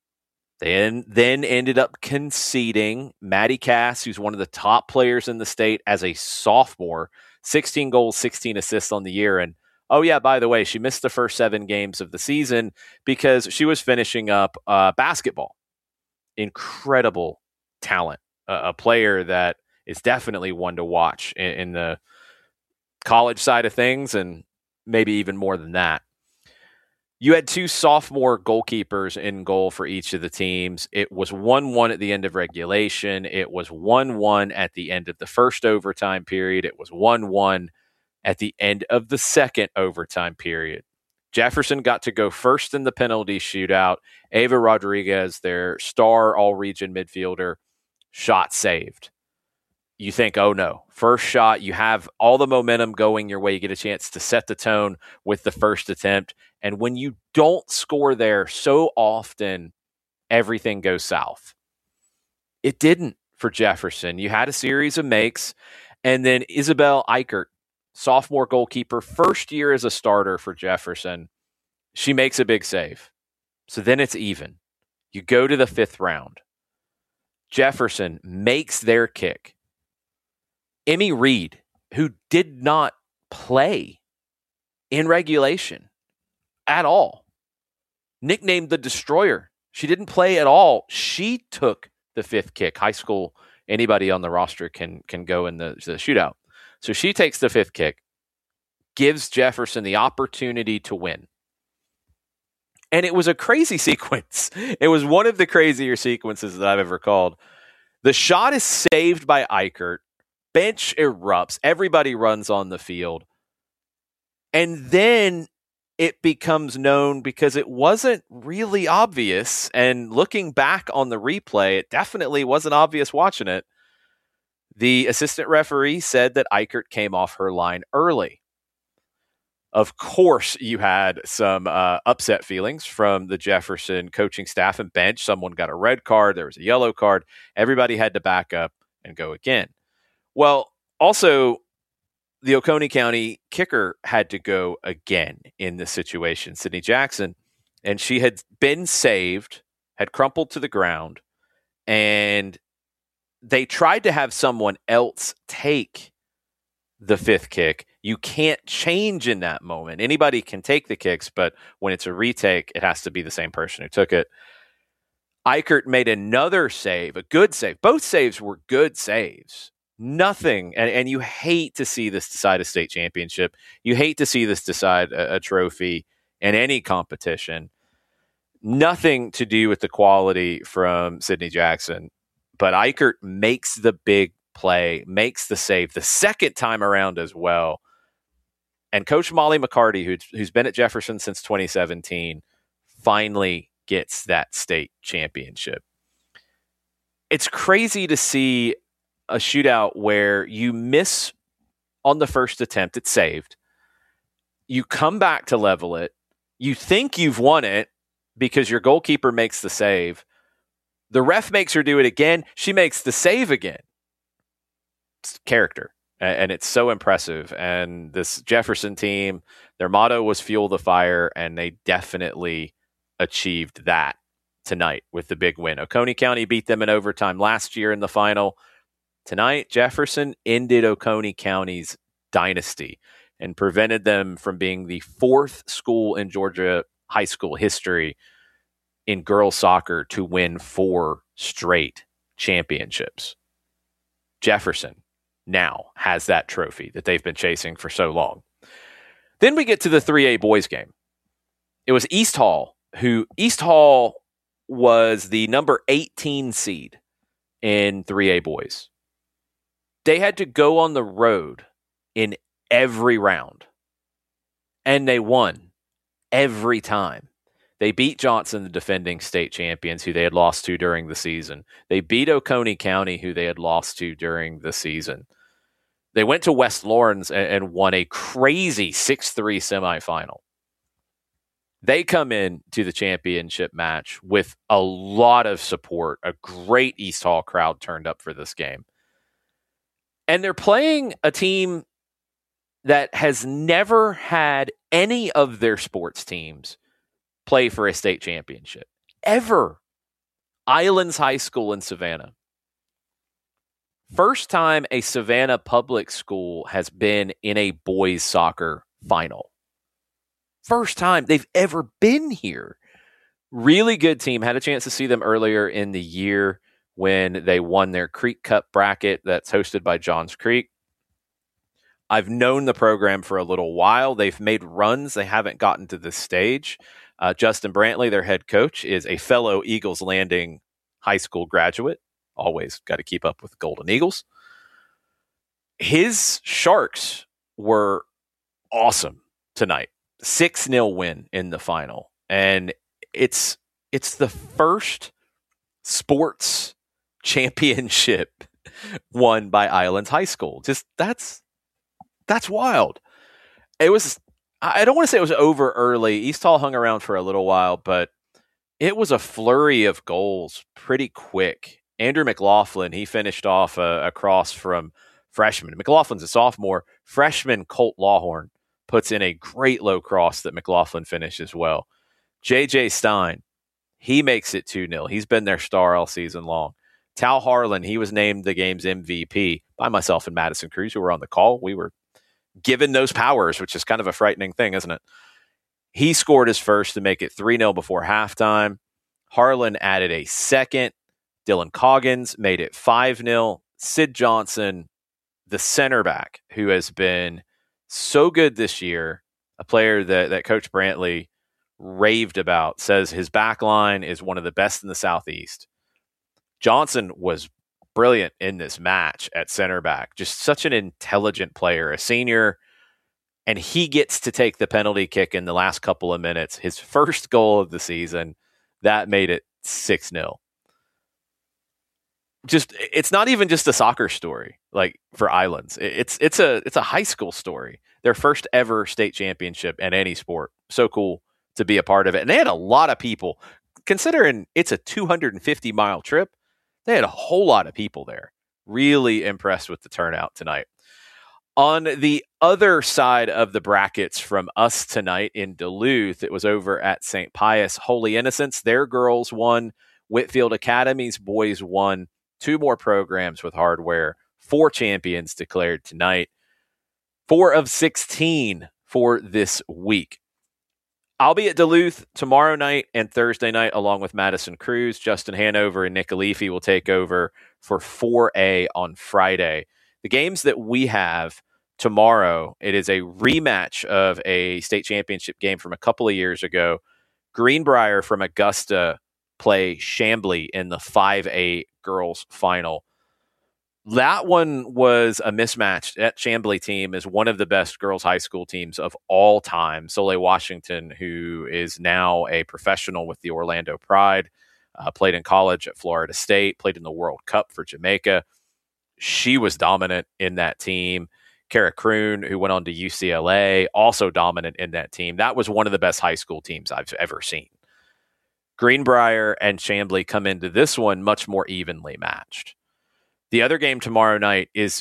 Then, then ended up conceding. Maddie Cass, who's one of the top players in the state as a sophomore, sixteen goals, sixteen assists on the year. And oh yeah, by the way, she missed the first seven games of the season because she was finishing up uh, basketball. Incredible talent. Uh, a player that is definitely one to watch in, in the college side of things, and maybe even more than that. You had two sophomore goalkeepers in goal for each of the teams. It was one one at the end of regulation. It was one one at the end of the first overtime period. It was one one at the end of the second overtime period. Jefferson got to go first in the penalty shootout. Ava Rodriguez, their star all-region midfielder, shot saved. You think, oh no, first shot, you have all the momentum going your way. You get a chance to set the tone with the first attempt. And when you don't score there, so often everything goes south. It didn't for Jefferson. You had a series of makes, and then Isabel Eichert, sophomore goalkeeper, first year as a starter for Jefferson, she makes a big save. So then it's even. You go to the fifth round. Jefferson makes their kick. Emmy Reed, who did not play in regulation at all, nicknamed the Destroyer. She didn't play at all. She took the fifth kick. High school, anybody on the roster can can go in the, the shootout. So she takes the fifth kick, gives Jefferson the opportunity to win. And it was a crazy sequence. It was one of the crazier sequences that I've ever called. The shot is saved by Eichert. Bench erupts. Everybody runs on the field. And then it becomes known because it wasn't really obvious. And looking back on the replay, it definitely wasn't obvious watching it. The assistant referee said that Eichert came off her line early. Of course, you had some uh, upset feelings from the Jefferson coaching staff and bench. Someone got a red card. There was a yellow card. Everybody had to back up and go again. Well, also, the Oconee County kicker had to go again in this situation, Sydney Jackson, and she had been saved, had crumpled to the ground, and they tried to have someone else take the fifth kick. You can't change in that moment. Anybody can take the kicks, but when it's a retake, it has to be the same person who took it. Eichert made another save, a good save. Both saves were good saves. Nothing, and, and you hate to see this decide a state championship. You hate to see this decide a, a trophy in any competition. Nothing to do with the quality from Sydney Jackson, but Eichert makes the big play, makes the save the second time around as well. And Coach Molly McCarty, who, who's been at Jefferson since twenty seventeen, finally gets that state championship. It's crazy to see a shootout where you miss on the first attempt, it's saved. You come back to level it. You think you've won it because your goalkeeper makes the save. The ref makes her do it again. She makes the save again. It's character. And it's so impressive. And this Jefferson team, their motto was fuel the fire, and they definitely achieved that tonight with the big win. Oconee County beat them in overtime last year in the final. Tonight, Jefferson ended Oconee County's dynasty and prevented them from being the fourth school in Georgia high school history in girls soccer to win four straight championships. Jefferson now has that trophy that they've been chasing for so long. Then we get to the three A boys game. It was East Hall, who East Hall was the number eighteen seed in three A boys. They had to go on the road in every round. And they won every time. They beat Johnson, the defending state champions, who they had lost to during the season. They beat Oconee County, who they had lost to during the season. They went to West Lawrence and, and won a crazy six three semifinal. They come in to the championship match with a lot of support. A great East Hall crowd turned up for this game. And they're playing a team that has never had any of their sports teams play for a state championship. Ever. Islands High School in Savannah. First time a Savannah public school has been in a boys soccer final. First time they've ever been here. Really good team. Had a chance to see them earlier in the year when they won their Creek Cup bracket that's hosted by Johns Creek. I've known the program for a little while. They've made runs. They haven't gotten to this stage. Uh, Justin Brantley, their head coach, is a fellow Eagles Landing high school graduate. Always got to keep up with Golden Eagles. His Sharks were awesome tonight. six nil win in the final. And it's it's the first sports championship won by Islands High School. Just that's that's wild. It was I don't want to say it was over early. East Hall hung around for a little while, but it was a flurry of goals pretty quick. Andrew McLaughlin, he finished off a, a cross from freshman. McLaughlin's a sophomore. Freshman Colt Lawhorn puts in a great low cross that McLaughlin finishes well. J J Stein, he makes it two nil. He's been their star all season long. Tal Harlan, he was named the game's M V P by myself and Madison Cruz, who were on the call. We were given those powers, which is kind of a frightening thing, isn't it? He scored his first to make it three nil before halftime. Harlan added a second. Dylan Coggins made it five nil. Sid Johnson, the center back, who has been so good this year, a player that, that Coach Brantley raved about, says his back line is one of the best in the Southeast. Johnson was brilliant in this match at center back. Just such an intelligent player, a senior, and he gets to take the penalty kick in the last couple of minutes. His first goal of the season, that made it six nil. Just it's not even just a soccer story like for Islands. It's it's a it's a high school story. Their first ever state championship in any sport. So cool to be a part of it. And they had a lot of people. Considering it's a two hundred fifty mile trip, they had a whole lot of people there. Really impressed with the turnout tonight. On the other side of the brackets from us tonight in Duluth, it was over at Saint Pius Holy Innocents. Their girls won. Whitfield Academy's boys won. Two more programs with hardware. Four champions declared tonight. Four of sixteen for this week. I'll be at Duluth tomorrow night and Thursday night along with Madison Cruz. Justin Hanover and Nick Alifi will take over for four A on Friday. The games that we have tomorrow, it is a rematch of a state championship game from a couple of years ago. Greenbrier from Augusta play Chambly in the five A girls final. That one was a mismatch. That Chambly team is one of the best girls high school teams of all time. Soleil Washington, who is now a professional with the Orlando Pride, uh, played in college at Florida State, played in the World Cup for Jamaica. She was dominant in that team. Kara Kroon, who went on to U C L A, also dominant in that team. That was one of the best high school teams I've ever seen. Greenbrier and Chambly come into this one much more evenly matched. The other game tomorrow night is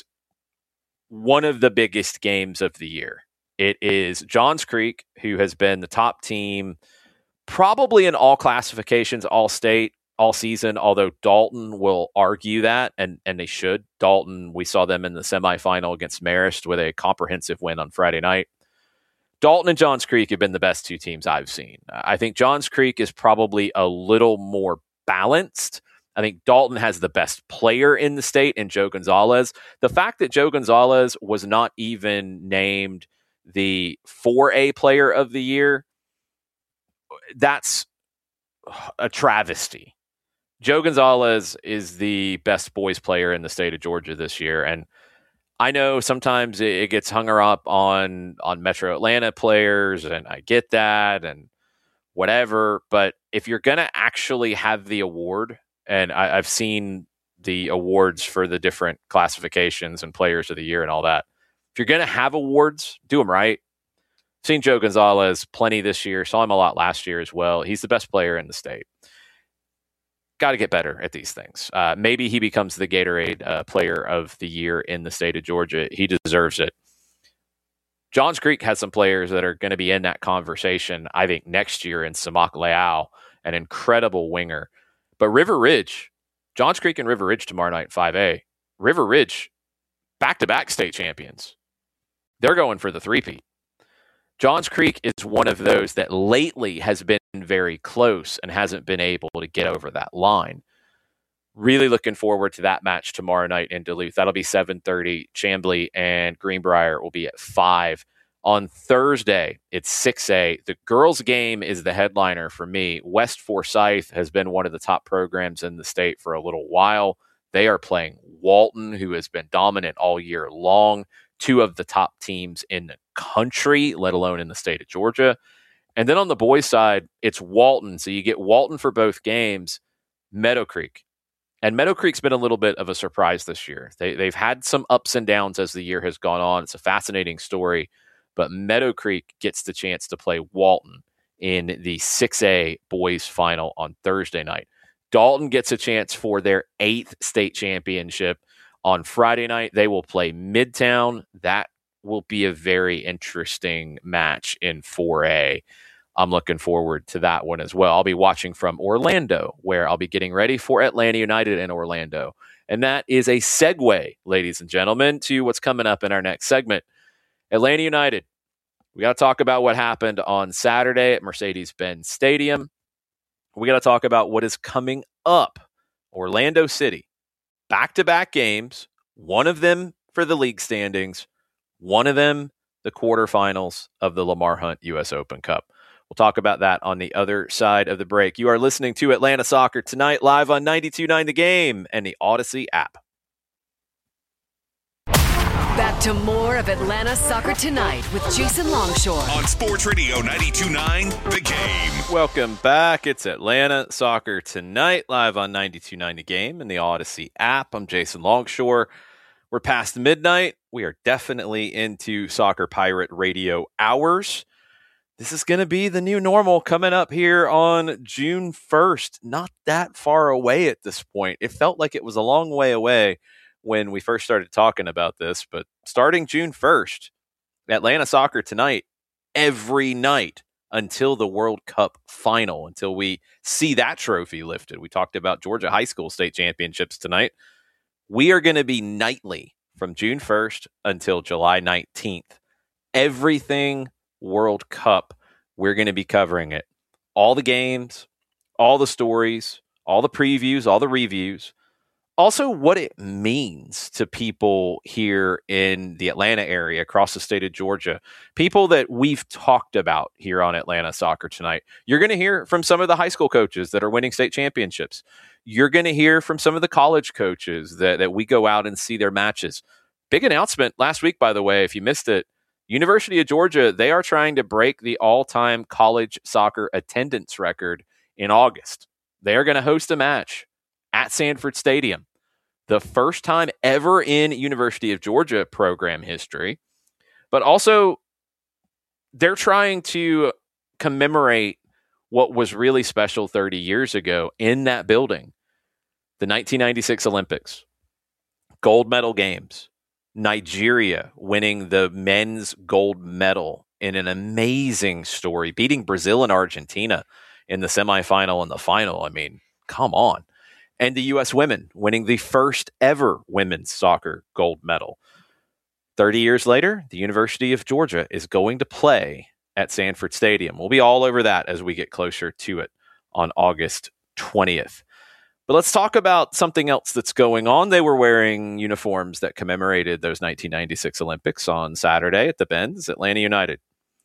one of the biggest games of the year. It is Johns Creek, who has been the top team probably in all classifications, all state, all season, although Dalton will argue that, and, and they should. Dalton, we saw them in the semifinal against Marist with a comprehensive win on Friday night. Dalton and Johns Creek have been the best two teams I've seen. I think Johns Creek is probably a little more balanced. I think Dalton has the best player in the state in Joe Gonzalez. The fact that Joe Gonzalez was not even named the four A player of the year, that's a travesty. Joe Gonzalez is the best boys player in the state of Georgia this year, and I know sometimes it, it gets hung up on on Metro Atlanta players, and I get that and whatever. But if you're going to actually have the award, and I, I've seen the awards for the different classifications and players of the year and all that, if you're going to have awards, do them right. Seen Joe Gonzalez plenty this year. Saw him a lot last year as well. He's the best player in the state. Got to get better at these things. Uh, maybe he becomes the Gatorade uh, player of the year in the state of Georgia. He deserves it. Johns Creek has some players that are going to be in that conversation, I think, next year in Samak Leal, an incredible winger. But River Ridge, Johns Creek and River Ridge tomorrow night in five A. River Ridge, back-to-back state champions. They're going for the three-peat. Johns Creek is one of those that lately has been very close and hasn't been able to get over that line. Really looking forward to that match tomorrow night in Duluth. That'll be seven thirty. Chambly and Greenbrier will be at five. On Thursday, it's six A. The girls' game is the headliner for me. West Forsyth has been one of the top programs in the state for a little while. They are playing Walton, who has been dominant all year long. Two of the top teams in the country, let alone in the state of Georgia. And then on the boys' side, it's Walton. So you get Walton for both games, Meadow Creek. And Meadow Creek's been a little bit of a surprise this year. They, they've had some ups and downs as the year has gone on. It's a fascinating story. But Meadow Creek gets the chance to play Walton in the six A boys final on Thursday night. Dalton gets a chance for their eighth state championship. On Friday night, they will play Midtown. That will be a very interesting match in four A. I'm looking forward to that one as well. I'll be watching from Orlando, where I'll be getting ready for Atlanta United in Orlando. And that is a segue, ladies and gentlemen, to what's coming up in our next segment. Atlanta United. We got to talk about what happened on Saturday at Mercedes-Benz Stadium. We got to talk about what is coming up. Orlando City. Back-to-back games, one of them for the league standings, one of them the quarterfinals of the Lamar Hunt U S Open Cup. We'll talk about that on the other side of the break. You are listening to Atlanta Soccer Tonight, live on ninety-two point nine The Game and the Odyssey app. Back to more of Atlanta Soccer Tonight with Jason Longshore. On Sports Radio ninety-two point nine The Game. Welcome back. It's Atlanta Soccer Tonight, live on ninety-two point nine The Game and the Odyssey app. I'm Jason Longshore. We're past midnight. We are definitely into Soccer Pirate Radio hours. This is going to be the new normal coming up here on June first. Not that far away at this point. It felt like it was a long way away when we first started talking about this, but starting June first, Atlanta Soccer Tonight, every night until the World Cup final, until we see that trophy lifted. We talked about Georgia High School State Championships tonight. We are going to be nightly from June first until July nineteenth. Everything World Cup, we're going to be covering it. All the games, all the stories, all the previews, all the reviews. Also, what it means to people here in the Atlanta area, across the state of Georgia, people that we've talked about here on Atlanta Soccer Tonight. You're going to hear from some of the high school coaches that are winning state championships. You're going to hear from some of the college coaches that, that we go out and see their matches. Big announcement last week, by the way, if you missed it. University of Georgia, they are trying to break the all-time college soccer attendance record in August. They are going to host a match at Sanford Stadium. The first time ever in University of Georgia program history. But also, they're trying to commemorate what was really special thirty years ago in that building. The nineteen ninety-six Olympics. Gold medal games. Nigeria winning the men's gold medal in an amazing story. Beating Brazil and Argentina in the semifinal and the final. I mean, come on. And the U S women winning the first ever women's soccer gold medal. thirty years later, the University of Georgia is going to play at Sanford Stadium. We'll be all over that as we get closer to it on August twentieth. But let's talk about something else that's going on. They were wearing uniforms that commemorated those nineteen ninety-six Olympics on Saturday at the Benz, Atlanta United.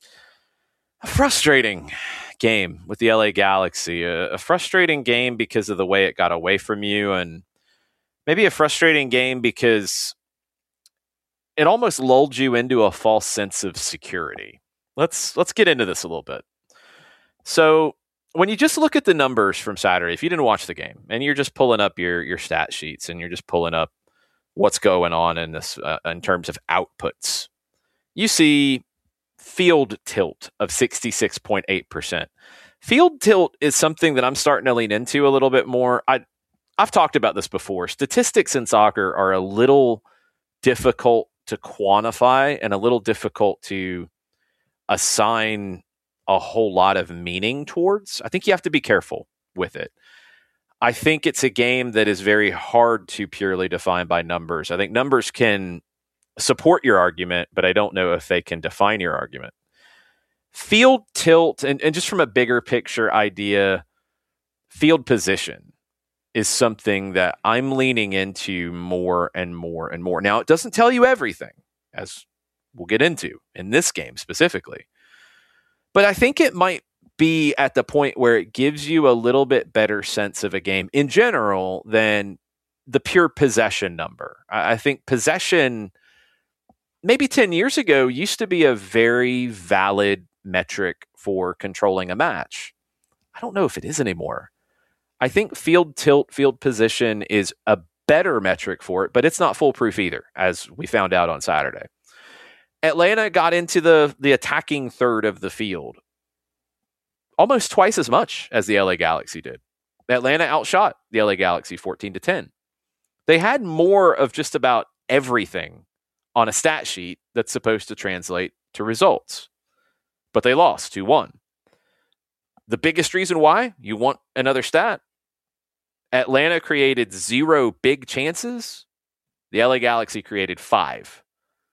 A frustrating game with the L A Galaxy, a, a frustrating game because of the way it got away from you, and maybe a frustrating game because it almost lulled you into a false sense of security. Let's let's get into this a little bit. So when you just look at the numbers from Saturday, if you didn't watch the game and you're just pulling up your your stat sheets and you're just pulling up what's going on in this uh, in terms of outputs, you see field tilt of sixty-six point eight percent. Field tilt is something that I'm starting to lean into a little bit more. I I've talked about this before. Statistics in soccer are a little difficult to quantify and a little difficult to assign a whole lot of meaning towards. I think you have to be careful with it. I think it's a game that is very hard to purely define by numbers. I think numbers can support your argument, but I don't know if they can define your argument. Field tilt, and, and just from a bigger picture idea, field position is something that I'm leaning into more and more and more. Now, it doesn't tell you everything, as we'll get into in this game specifically. But I think it might be at the point where it gives you a little bit better sense of a game in general than the pure possession number. I, I think possession, maybe ten years ago, used to be a very valid metric for controlling a match. I don't know if it is anymore. I think field tilt, field position is a better metric for it, but it's not foolproof either, as we found out on Saturday. Atlanta got into the, the attacking third of the field almost twice as much as the L A Galaxy did. Atlanta outshot the L A Galaxy fourteen to ten. They had more of just about everything on a stat sheet that's supposed to translate to results, but they lost two one. The biggest reason why, you want another stat? Atlanta created zero big chances. The L A Galaxy created five.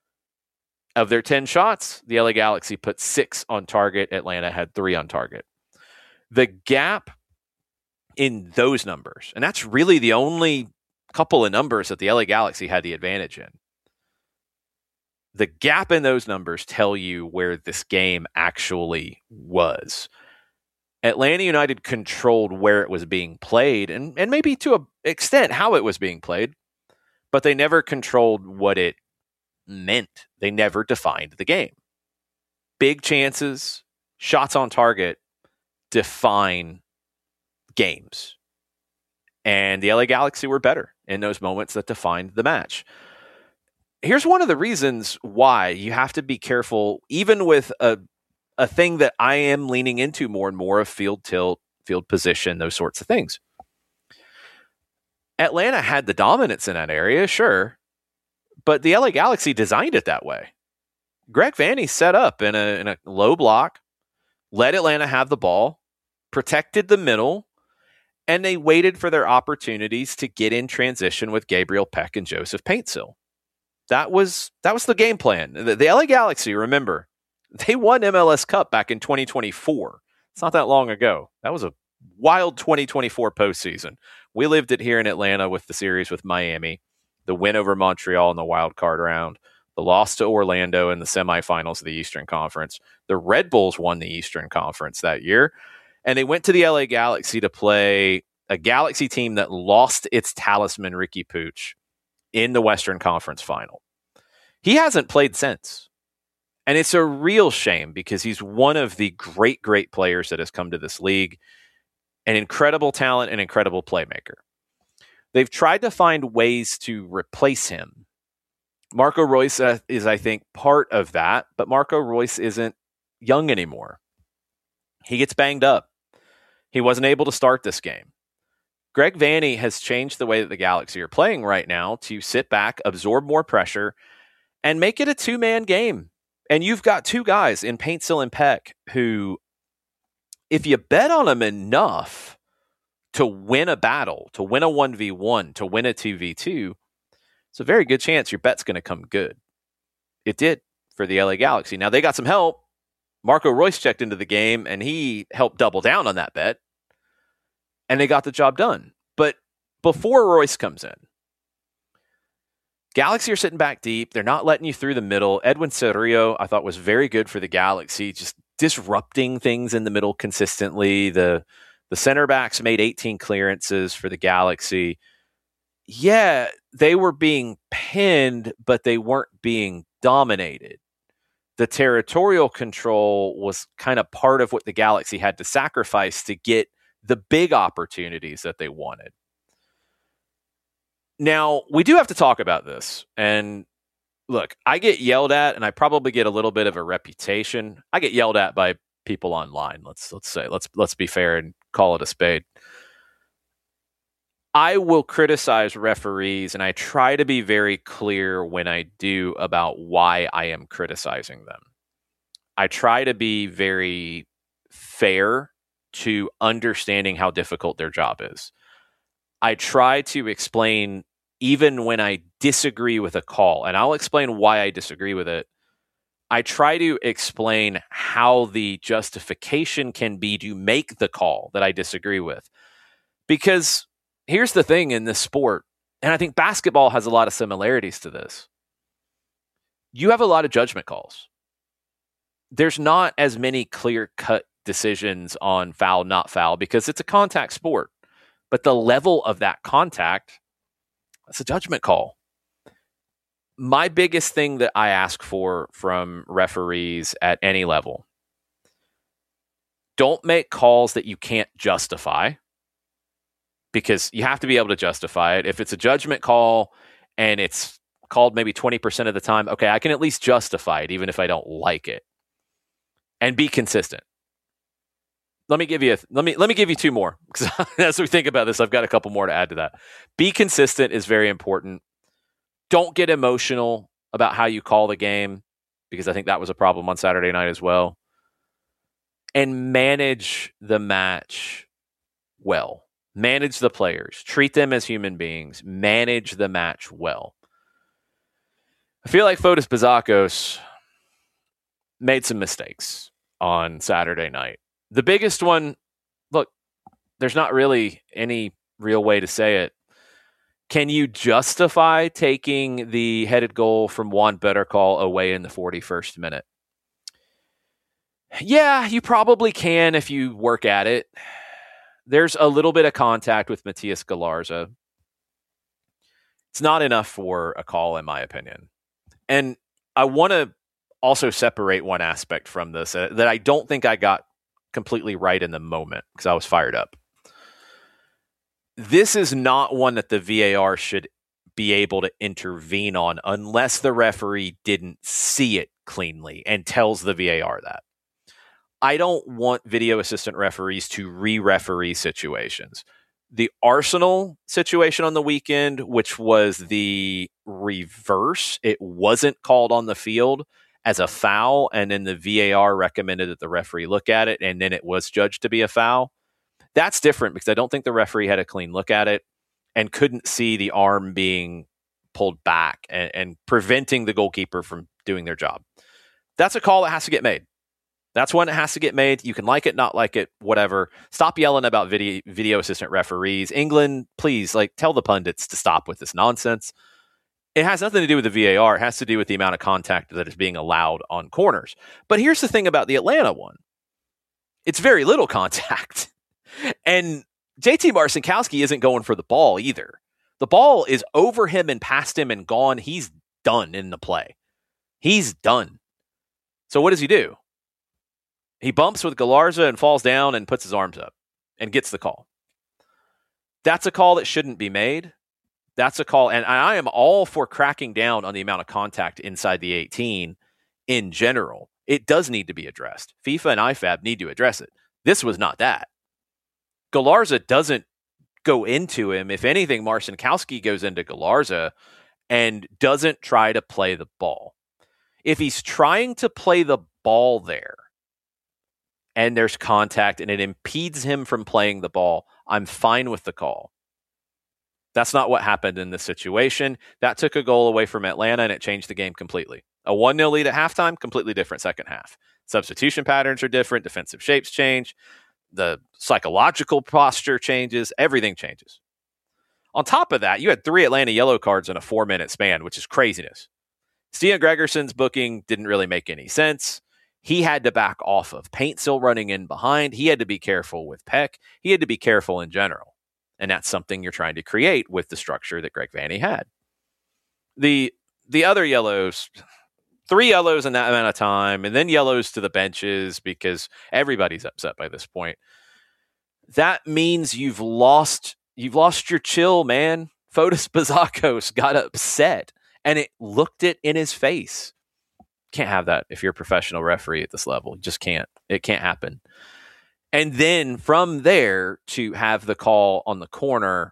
Of their ten shots, the L A Galaxy put six on target. Atlanta had three on target. The gap in those numbers, and that's really the only couple of numbers that the L A Galaxy had the advantage in. The gap in those numbers tell you where this game actually was. Atlanta United controlled where it was being played and, and maybe to an extent how it was being played, but they never controlled what it meant. They never defined the game. Big chances, shots on target define games. And the L A Galaxy were better in those moments that defined the match. Here's one of the reasons why you have to be careful, even with a a thing that I am leaning into more and more of field tilt, field position, those sorts of things. Atlanta had the dominance in that area, sure, but the L A Galaxy designed it that way. Greg Vanney set up in a, in a low block, let Atlanta have the ball, protected the middle, and they waited for their opportunities to get in transition with Gabriel Peck and Joseph Paintsil. That was that was the game plan. The, the L A Galaxy, remember, they won M L S Cup back in twenty twenty-four. It's not that long ago. That was a wild twenty twenty-four postseason. We lived it here in Atlanta with the series with Miami, the win over Montreal in the wild card round, the loss to Orlando in the semifinals of the Eastern Conference. The Red Bulls won the Eastern Conference that year, and they went to the L A Galaxy to play a Galaxy team that lost its talisman, Ricky Puig, in the Western Conference final. He hasn't played since. And it's a real shame because he's one of the great, great players that has come to this league. An incredible talent, an incredible playmaker. They've tried to find ways to replace him. Marco Reus is, I think, part of that, but Marco Reus isn't young anymore. He gets banged up. He wasn't able to start this game. Greg Vanney has changed the way that the Galaxy are playing right now to sit back, absorb more pressure, and make it a two-man game. And you've got two guys in Paintsil and Peck who, if you bet on them enough to win a battle, to win a one v one, to win a two v two, it's a very good chance your bet's going to come good. It did for the L A Galaxy. Now, they got some help. Marco Reus checked into the game, and he helped double down on that bet. And they got the job done. But before Reus comes in, Galaxy are sitting back deep. They're not letting you through the middle. Edwin Cerrillo, I thought, was very good for the Galaxy, just disrupting things in the middle consistently. The the center backs made eighteen clearances for the Galaxy. Yeah, they were being pinned, but they weren't being dominated. The territorial control was kind of part of what the Galaxy had to sacrifice to get the big opportunities that they wanted. Now, we do have to talk about this. And look, I get yelled at, and I probably get a little bit of a reputation. I get yelled at by people online. Let's let's say let's let's be fair and call it a spade. I will criticize referees, and I try to be very clear when I do about why I am criticizing them. I try to be very fair to understanding how difficult their job is. I try to explain even when I disagree with a call, and I'll explain why I disagree with it. I try to explain how the justification can be to make the call that I disagree with. Because here's the thing in this sport, and I think basketball has a lot of similarities to this. You have a lot of judgment calls. There's not as many clear-cut decisions on foul, not foul, because it's a contact sport. But the level of that contact, that's a judgment call. My biggest thing that I ask for from referees at any level, don't make calls that you can't justify, because you have to be able to justify it. If it's a judgment call and it's called maybe twenty percent of the time, okay, I can at least justify it even if I don't like it. And be consistent. Let me give you a, let me let me give you two more, because as we think about this, I've got a couple more to add to that. Be consistent is very important. Don't get emotional about how you call the game, because I think that was a problem on Saturday night as well. And manage the match well. Manage the players. Treat them as human beings. Manage the match well. I feel like Fotis Bazakos made some mistakes on Saturday night. The biggest one, look, there's not really any real way to say it. Can you justify taking the headed goal from Juan Bettercall away in the forty-first minute? Yeah, you probably can if you work at it. There's a little bit of contact with Matias Galarza. It's not enough for a call, in my opinion. And I want to also separate one aspect from this uh, that I don't think I got completely right in the moment, because I was fired up. This is not one that the V A R should be able to intervene on unless the referee didn't see it cleanly and tells the V A R that. I don't want video assistant referees to re-referee situations. The Arsenal situation on the weekend, which was the reverse, it wasn't called on the field as a foul, and then the V A R recommended that the referee look at it, and then it was judged to be a foul. That's different, because I don't think the referee had a clean look at it and couldn't see the arm being pulled back and, and preventing the goalkeeper from doing their job. That's a call that has to get made. That's one that has to get made. You can like it, not like it, whatever. Stop yelling about video, video assistant referees. England, please, like, tell the pundits to stop with this nonsense. It has nothing to do with the V A R. It has to do with the amount of contact that is being allowed on corners. But here's the thing about the Atlanta one. It's very little contact. And J T Marcinkowski isn't going for the ball either. The ball is over him and past him and gone. He's done in the play. He's done. So what does he do? He bumps with Galarza and falls down and puts his arms up and gets the call. That's a call that shouldn't be made. That's a call. And I am all for cracking down on the amount of contact inside the eighteen in general. It does need to be addressed. FIFA and I F A B need to address it. This was not that. Galarza doesn't go into him. If anything, Marcinkowski goes into Galarza and doesn't try to play the ball. If he's trying to play the ball there and there's contact and it impedes him from playing the ball, I'm fine with the call. That's not what happened in this situation. That took a goal away from Atlanta and it changed the game completely. A one nil lead at halftime, completely different second half. Substitution patterns are different. Defensive shapes change. The psychological posture changes. Everything changes. On top of that, you had three Atlanta yellow cards in a four-minute span, which is craziness. Stian Gregerson's booking didn't really make any sense. He had to back off of Paintsil running in behind. He had to be careful with Peck. He had to be careful in general. And that's something you're trying to create with the structure that Greg Vanney had. the the other yellows, three yellows in that amount of time, and then yellows to the benches because everybody's upset by this point. That means you've lost you've lost your chill, man. Fotis Bazakos got upset, and it looked it in his face. Can't have that if you're a professional referee at this level. You just can't. It can't happen. And then from there to have the call on the corner,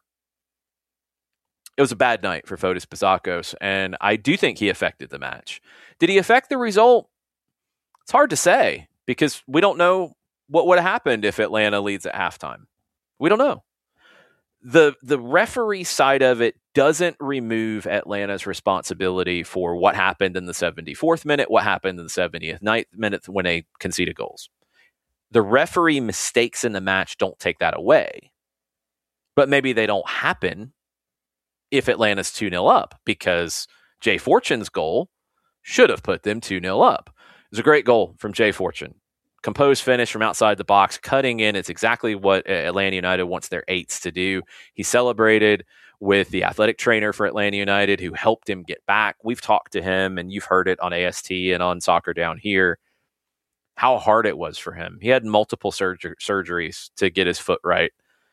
it was a bad night for Fotis Bazakos, and I do think he affected the match. Did he affect the result? It's hard to say because we don't know what would have happened if Atlanta leads at halftime. We don't know. The the referee side of it doesn't remove Atlanta's responsibility for what happened in the seventy-fourth minute, what happened in the seventieth minute when they conceded goals. The referee mistakes in the match don't take that away. But maybe they don't happen if Atlanta's two nil up, because Jay Fortune's goal should have put them two nil up. It was a great goal from Jay Fortune. Composed finish from outside the box, cutting in. It's exactly what Atlanta United wants their eights to do. He celebrated with the athletic trainer for Atlanta United who helped him get back. We've talked to him, and you've heard it on A S T and on Soccer Down Here, how hard it was for him. He had multiple surger- surgeries to get his foot right.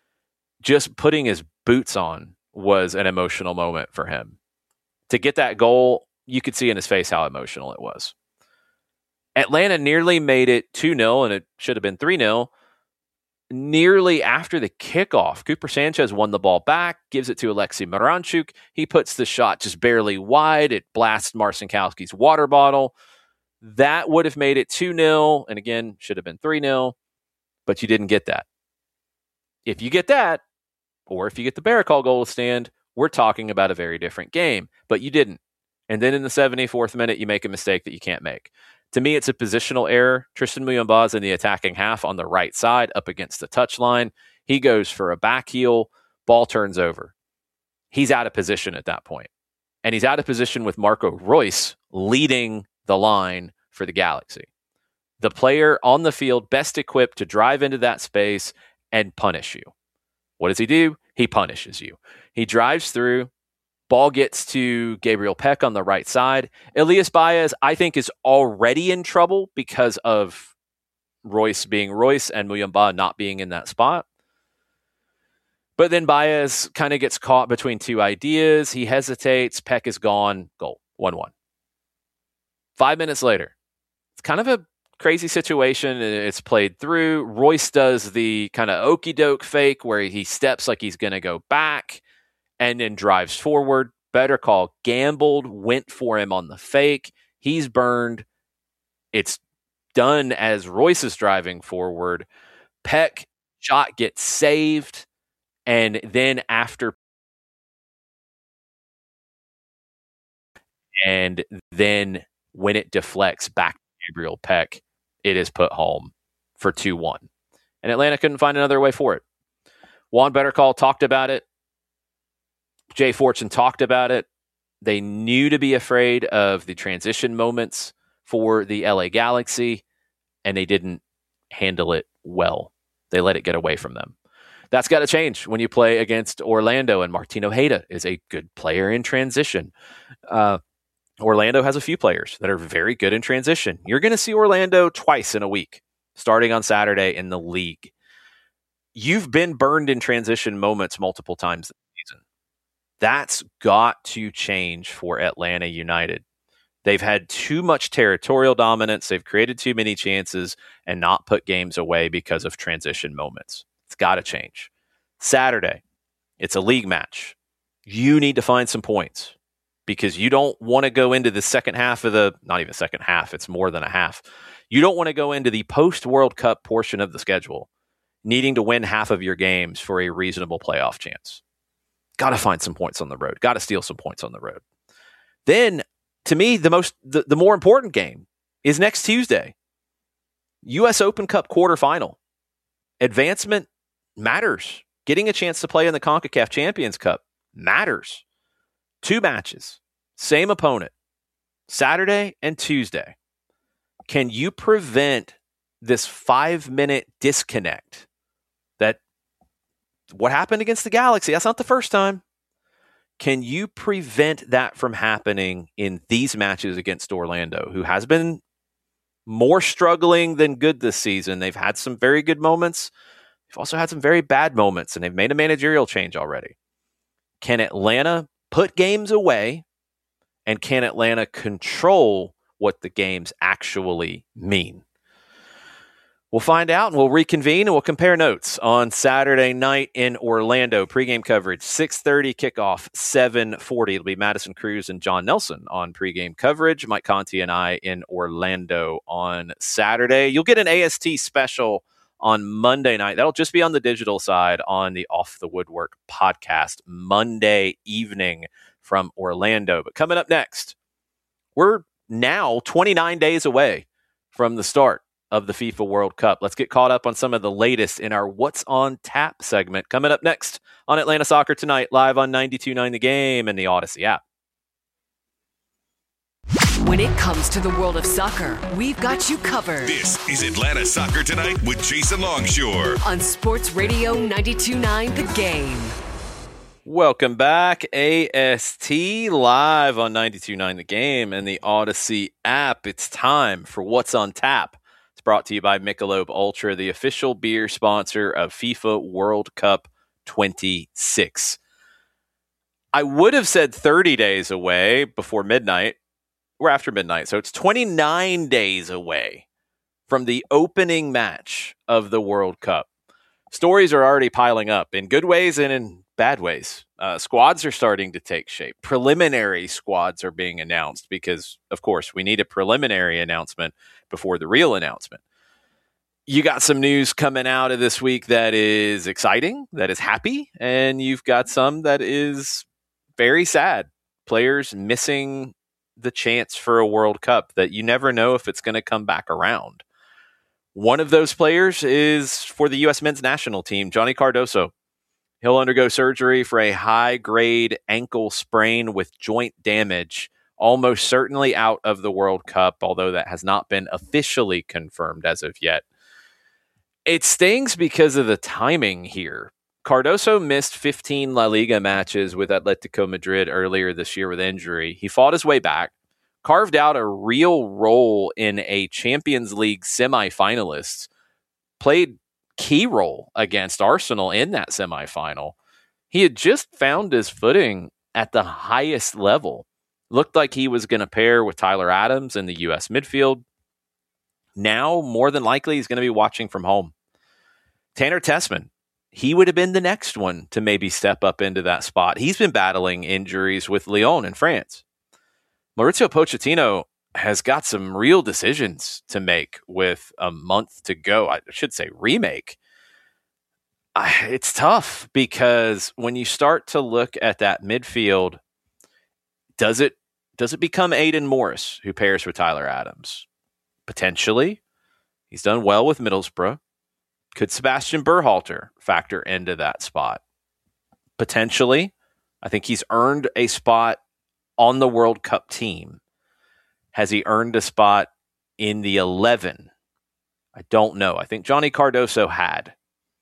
Just putting his boots on was an emotional moment for him. To get that goal, you could see in his face how emotional it was. Atlanta nearly made it two nil, and it should have been three nil. Nearly after the kickoff, Cooper Sanchez won the ball back, gives it to Alexei Miranchuk. He puts the shot just barely wide. It blasts Marcinkowski's water bottle. That would have made it two nil, and again, should have been three nil, but you didn't get that. If you get that, or if you get the Baracall goal to stand, we're talking about a very different game, but you didn't. And then in the seventy-fourth minute, you make a mistake that you can't make. To me, it's a positional error. Tristan Muyumba is in the attacking half on the right side up against the touchline. He goes for a back heel. Ball turns over. He's out of position at that point. And he's out of position with Marco Reus leading the line for the Galaxy. The player on the field best equipped to drive into that space and punish you. What does he do? He punishes you. He drives through. Ball gets to Gabriel Peck on the right side. Elias Baez, I think, is already in trouble because of Reus being Reus and Muyumba not being in that spot. But then Baez kind of gets caught between two ideas. He hesitates. Peck is gone. Goal. one one. Five minutes later. It's kind of a crazy situation. It's played through. Reus does the kind of okey-doke fake where he steps like he's going to go back and then drives forward. Better Call gambled, went for him on the fake. He's burned. It's done as Reus is driving forward. Peck shot gets saved. And then after, and then when it deflects back to Gabriel Peck, it is put home for two one. And Atlanta couldn't find another way for it. Juan Better Call talked about it. Jay Fortune talked about it. They knew to be afraid of the transition moments for the L A Galaxy, and they didn't handle it well. They let it get away from them. That's got to change when you play against Orlando, and Martin Ojeda is a good player in transition. Uh, Orlando has a few players that are very good in transition. You're going to see Orlando twice in a week, starting on Saturday in the league. You've been burned in transition moments multiple times this season. That's got to change for Atlanta United. They've had too much territorial dominance. They've created too many chances and not put games away because of transition moments. It's got to change. Saturday, it's a league match. You need to find some points because you don't want to go into the second half of the, not even second half, it's more than a half. You don't want to go into the post-World Cup portion of the schedule needing to win half of your games for a reasonable playoff chance. Got to find some points on the road. Got to steal some points on the road. Then, to me, the most the, the more important game is next Tuesday. U S Open Cup quarterfinal. Advancement matters. Getting a chance to play in the CONCACAF Champions Cup matters. Two matches. Same opponent. Saturday and Tuesday. Can you prevent this five-minute disconnect that what happened against the Galaxy? That's not the first time. Can you prevent that from happening in these matches against Orlando, who has been more struggling than good this season? They've had some very good moments. They've also had some very bad moments, and they've made a managerial change already. Can Atlanta put games away, and can Atlanta control what the games actually mean? We'll find out, and we'll reconvene, and we'll compare notes on Saturday night in Orlando. Pregame coverage, six thirty, kickoff, seven forty. It'll be Madison Cruz and John Nelson on pregame coverage. Mike Conti and I in Orlando on Saturday. You'll get an A S T special on Monday night. That'll just be on the digital side on the Off the Woodwork podcast Monday evening from Orlando. But coming up next, we're now twenty-nine days away from the start of the FIFA World Cup. Let's get caught up on some of the latest in our What's on Tap segment. Coming up next on Atlanta Soccer Tonight, live on ninety-two point nine The Game and the Odyssey app. When it comes to the world of soccer, we've got you covered. This is Atlanta Soccer Tonight with Jason Longshore on Sports Radio ninety-two point nine The Game. Welcome back, A S T, live on ninety-two point nine The Game and the Odyssey app. It's time for What's on Tap. It's brought to you by Michelob Ultra, the official beer sponsor of FIFA World Cup twenty-six. I would have said thirty days away before midnight. We're after midnight, so it's twenty-nine days away from the opening match of the World Cup. Stories are already piling up in good ways and in bad ways. Uh, squads are starting to take shape. Preliminary squads are being announced because, of course, we need a preliminary announcement before the real announcement. You got some news coming out of this week that is exciting, that is happy, and you've got some that is very sad. Players missing the chance for a World Cup that you never know if it's going to come back around. One of those players is for the U S men's national team, Johnny Cardoso. He'll undergo surgery for a high-grade ankle sprain with joint damage, almost certainly out of the World Cup, although that has not been officially confirmed as of yet. It stings because of the timing here. Cardoso missed fifteen La Liga matches with Atletico Madrid earlier this year with injury. He fought his way back, carved out a real role in a Champions League semifinalist, played key role against Arsenal in that semifinal. He had just found his footing at the highest level. Looked like he was going to pair with Tyler Adams in the U S midfield. Now, more than likely, he's going to be watching from home. Tanner Tessman, he would have been the next one to maybe step up into that spot. He's been battling injuries with Lyon in France. Mauricio Pochettino has got some real decisions to make with a month to go. I should say remake. I, it's tough because when you start to look at that midfield, does it does it become Aidan Morris who pairs with Tyler Adams? Potentially. He's done well with Middlesbrough. Could Sebastian Berhalter factor into that spot? Potentially. I think he's earned a spot on the World Cup team. Has he earned a spot in the eleven? I don't know. I think Johnny Cardoso had.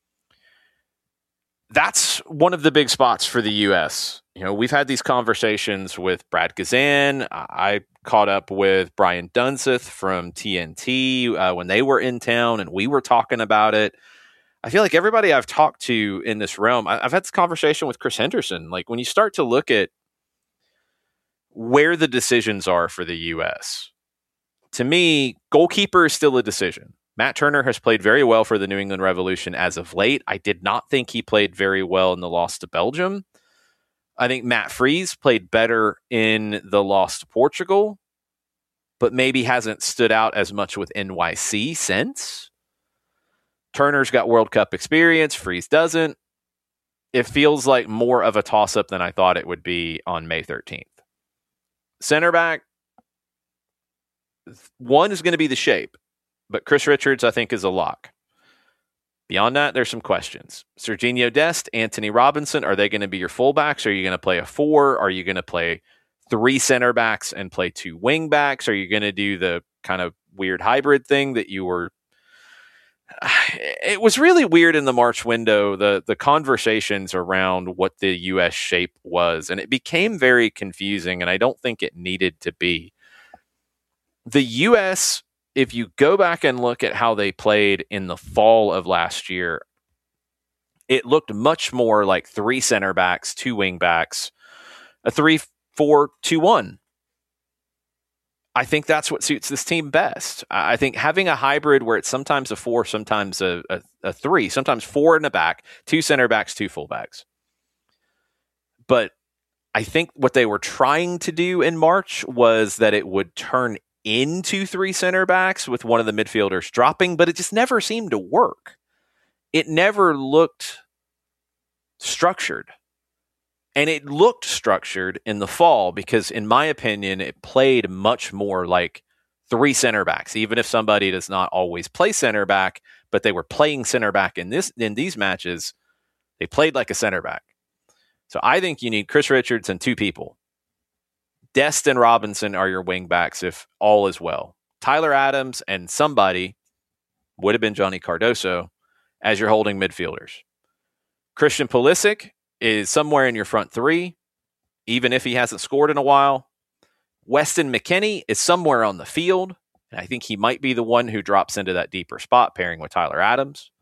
That's one of the big spots for the U S. You know, we've had these conversations with Brad Gazan. I caught up with Brian Dunseth from T N T uh, when they were in town, and we were talking about it. I feel like everybody I've talked to in this realm, I- I've had this conversation with Chris Henderson. Like, when you start to look at where the decisions are for the U S, to me, goalkeeper is still a decision. Matt Turner has played very well for the New England Revolution as of late. I did not think he played very well in the loss to Belgium. I think Matt Freese played better in the loss to Portugal, but maybe hasn't stood out as much with N Y C since. Turner's got World Cup experience. Freese doesn't. It feels like more of a toss-up than I thought it would be on May thirteenth. Center back, one is going to be the shape, but Chris Richards, I think, is a lock. Beyond that, there's some questions. Serginho Dest, Anthony Robinson, are they going to be your fullbacks? Are you going to play a four? Are you going to play three center backs and play two wing backs? Are you going to do the kind of weird hybrid thing that you were it was really weird in the March window, the the conversations around what the U S shape was, and it became very confusing, and I don't think it needed to be. The U S, if you go back and look at how they played in the fall of last year, it looked much more like three center backs, two wing backs, a three four two one. I think that's what suits this team best. I think having a hybrid where it's sometimes a four, sometimes a, a, a three, sometimes four in the back, two center backs, two full backs. But I think what they were trying to do in March was that it would turn into three center backs with one of the midfielders dropping, but it just never seemed to work. It never looked structured. And it looked structured in the fall because, in my opinion, it played much more like three center backs, even if somebody does not always play center back, but they were playing center back in this in these matches. They played like a center back. So I think you need Chris Richards and two people. Dest and Robinson are your wing backs if all is well. Tyler Adams and somebody, would have been Johnny Cardoso, as your holding midfielders. Christian Pulisic is somewhere in your front three, even if he hasn't scored in a while. Weston McKennie is somewhere on the field, and I think he might be the one who drops into that deeper spot, pairing with Tyler Adams.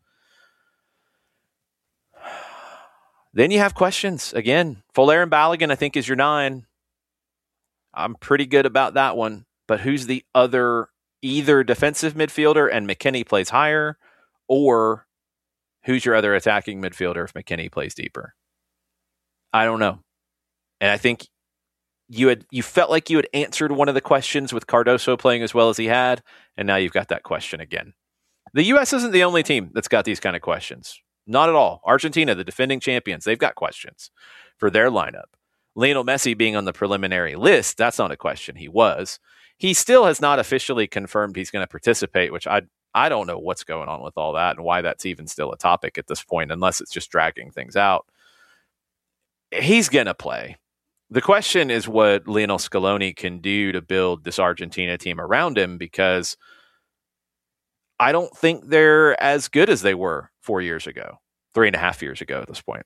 Then you have questions. Again, Folarin Balogun, I think, is your nine. I'm pretty good about that one. But who's the other, either defensive midfielder and McKennie plays higher, or who's your other attacking midfielder if McKennie plays deeper? I don't know. And I think you had you felt like you had answered one of the questions with Cardoso playing as well as he had, and now you've got that question again. The U S isn't the only team that's got these kind of questions. Not at all. Argentina, the defending champions, they've got questions for their lineup. Lionel Messi being on the preliminary list, that's not a question. He was. He still has not officially confirmed he's going to participate, which I I don't know what's going on with all that and why that's even still a topic at this point, unless it's just dragging things out. He's going to play. The question is what Lionel Scaloni can do to build this Argentina team around him, because I don't think they're as good as they were four years ago, three and a half years ago at this point.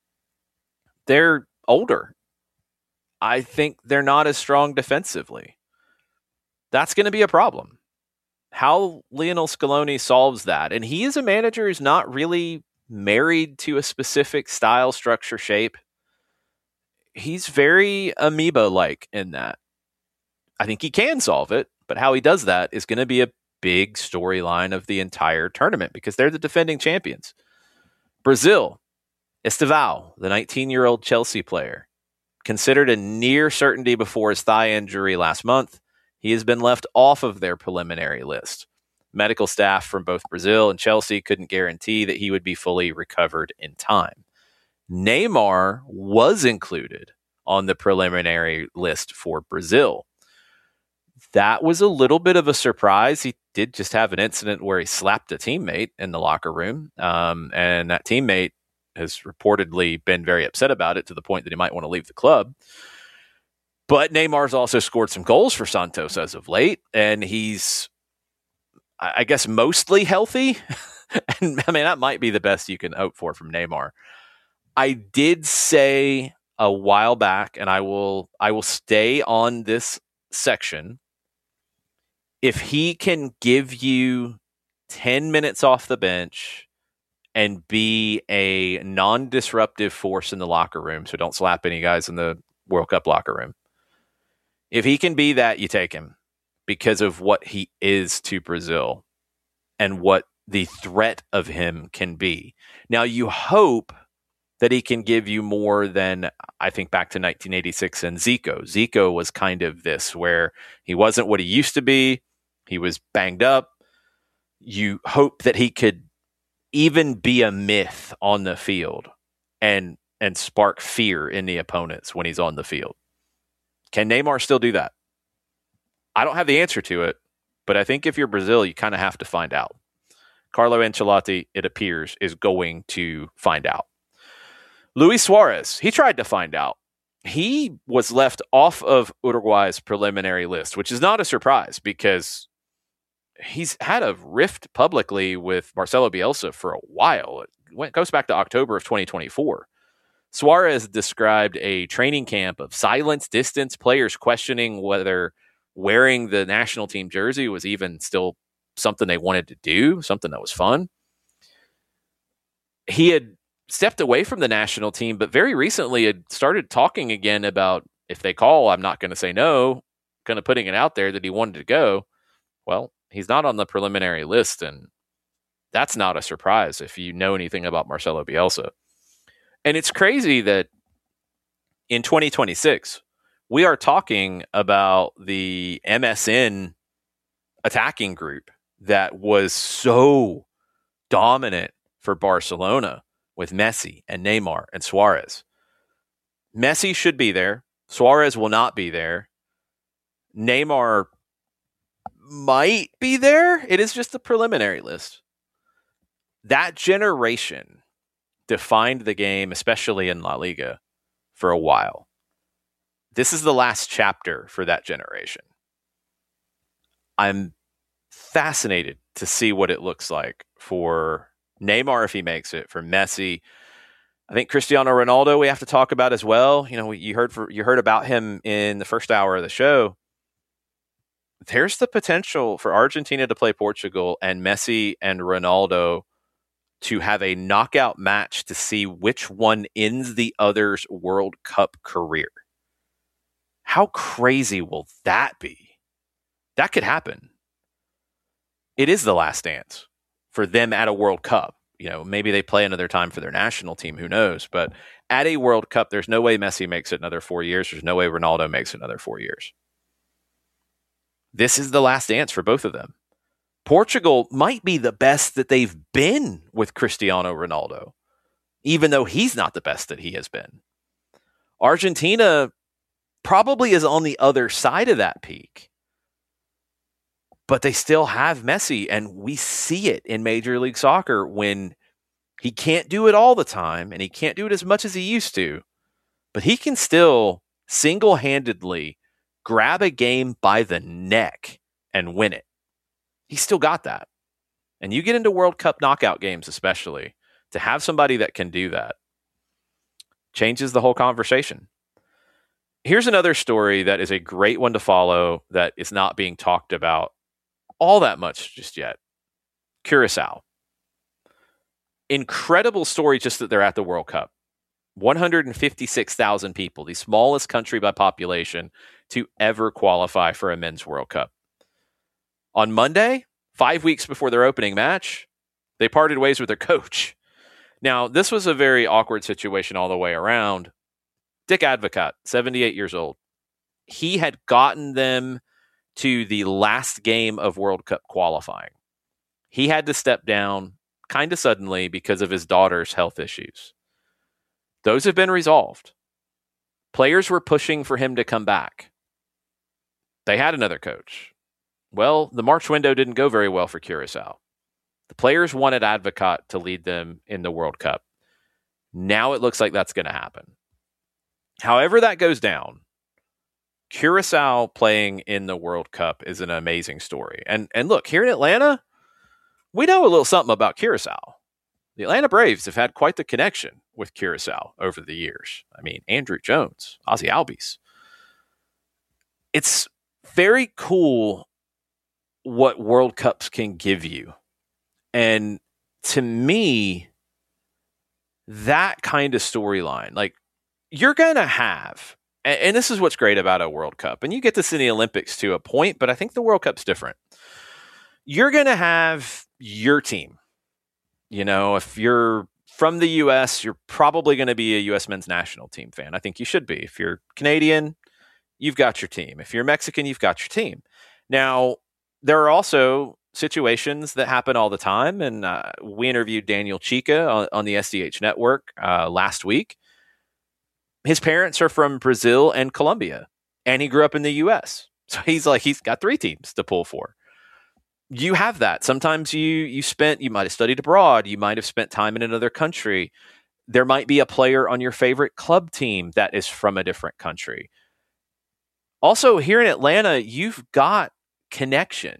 They're older. I think they're not as strong defensively. That's going to be a problem. How Lionel Scaloni solves that, and he is a manager who's not really married to a specific style, structure, shape. He's very amoeba-like in that. I think he can solve it, but how he does that is going to be a big storyline of the entire tournament because they're the defending champions. Brazil, Estevao, the nineteen-year-old Chelsea player, considered a near certainty before his thigh injury last month. He has been left off of their preliminary list. Medical staff from both Brazil and Chelsea couldn't guarantee that he would be fully recovered in time. Neymar was included on the preliminary list for Brazil. That was a little bit of a surprise. He did just have an incident where he slapped a teammate in the locker room, um, and that teammate has reportedly been very upset about it to the point that he might want to leave the club. But Neymar's also scored some goals for Santos as of late, and he's, I guess, mostly healthy. And I mean, that might be the best you can hope for from Neymar. I did say a while back, and I will I will stay on this section. If he can give you ten minutes off the bench and be a non-disruptive force in the locker room, so don't slap any guys in the World Cup locker room. If he can be that, you take him because of what he is to Brazil and what the threat of him can be. Now, you hope that he can give you more than, I think, back to nineteen eighty-six and Zico. Zico was kind of this, where he wasn't what he used to be. He was banged up. You hope that he could even be a myth on the field and and spark fear in the opponents when he's on the field. Can Neymar still do that? I don't have the answer to it, but I think if you're Brazil, you kind of have to find out. Carlo Ancelotti, it appears, is going to find out. Luis Suarez, he tried to find out. He was left off of Uruguay's preliminary list, which is not a surprise because he's had a rift publicly with Marcelo Bielsa for a while. It went, goes back to October of twenty twenty-four. Suarez described a training camp of silence, distance, players questioning whether wearing the national team jersey was even still something they wanted to do, something that was fun. He had stepped away from the national team, but very recently had started talking again about, if they call, I'm not going to say no, kind of putting it out there that he wanted to go. Well, he's not on the preliminary list, and that's not a surprise if you know anything about Marcelo Bielsa. And it's crazy that in twenty twenty-six, we are talking about the M S N attacking group that was so dominant for Barcelona with Messi and Neymar and Suarez. Messi should be there. Suarez will not be there. Neymar might be there. It is just the preliminary list. That generation defined the game, especially in La Liga, for a while. This is the last chapter for that generation. I'm fascinated to see what it looks like for Neymar if he makes it, for Messi. I think Cristiano Ronaldo we have to talk about as well. You know, you heard for, you heard about him in the first hour of the show. There's the potential for Argentina to play Portugal and Messi and Ronaldo to have a knockout match to see which one ends the other's World Cup career. How crazy will that be? That could happen. It is the last dance for them at a World Cup. You know, maybe they play another time for their national team, who knows? But at a World Cup, there's no way Messi makes it another four years. There's no way Ronaldo makes it another four years. This is the last dance for both of them. Portugal might be the best that they've been with Cristiano Ronaldo, even though he's not the best that he has been. Argentina probably is on the other side of that peak, but they still have Messi, and we see it in Major League Soccer when he can't do it all the time, and he can't do it as much as he used to, but he can still single-handedly grab a game by the neck and win it. He's still got that. And you get into World Cup knockout games, especially, to have somebody that can do that changes the whole conversation. Here's another story that is a great one to follow that is not being talked about all that much just yet. Curacao. Incredible story just that they're at the World Cup. one hundred fifty-six thousand people, the smallest country by population to ever qualify for a men's World Cup. On Monday, five weeks before their opening match, they parted ways with their coach. Now, this was a very awkward situation all the way around. Dick Advocaat, seventy-eight years old. He had gotten them to the last game of World Cup qualifying. He had to step down kind of suddenly because of his daughter's health issues. Those have been resolved. Players were pushing for him to come back. They had another coach. Well, the March window didn't go very well for Curacao. The players wanted Advocaat to lead them in the World Cup. Now it looks like that's going to happen. However that goes down, Curacao playing in the World Cup is an amazing story. And and look, here in Atlanta, we know a little something about Curacao. The Atlanta Braves have had quite the connection with Curacao over the years. I mean, Andrew Jones, Ozzie Albies. It's very cool what World Cups can give you. And to me, that kind of storyline, like you're going to have, and, and this is what's great about a World Cup, and you get this in the Olympics to a point, but I think the World Cup's different. You're going to have your team. You know, if you're from the U S, you're probably going to be a U S men's national team fan. I think you should be. If you're Canadian, you've got your team. If you're Mexican, you've got your team. Now, there are also situations that happen all the time, and uh, we interviewed Daniel Chica on, on the S D H network uh, last week. His parents are from Brazil and Colombia, and he grew up in the U S. So he's like, he's got three teams to pull for. You have that. Sometimes you you spent, you might have studied abroad, you might have spent time in another country. There might be a player on your favorite club team that is from a different country. Also, here in Atlanta, you've got connections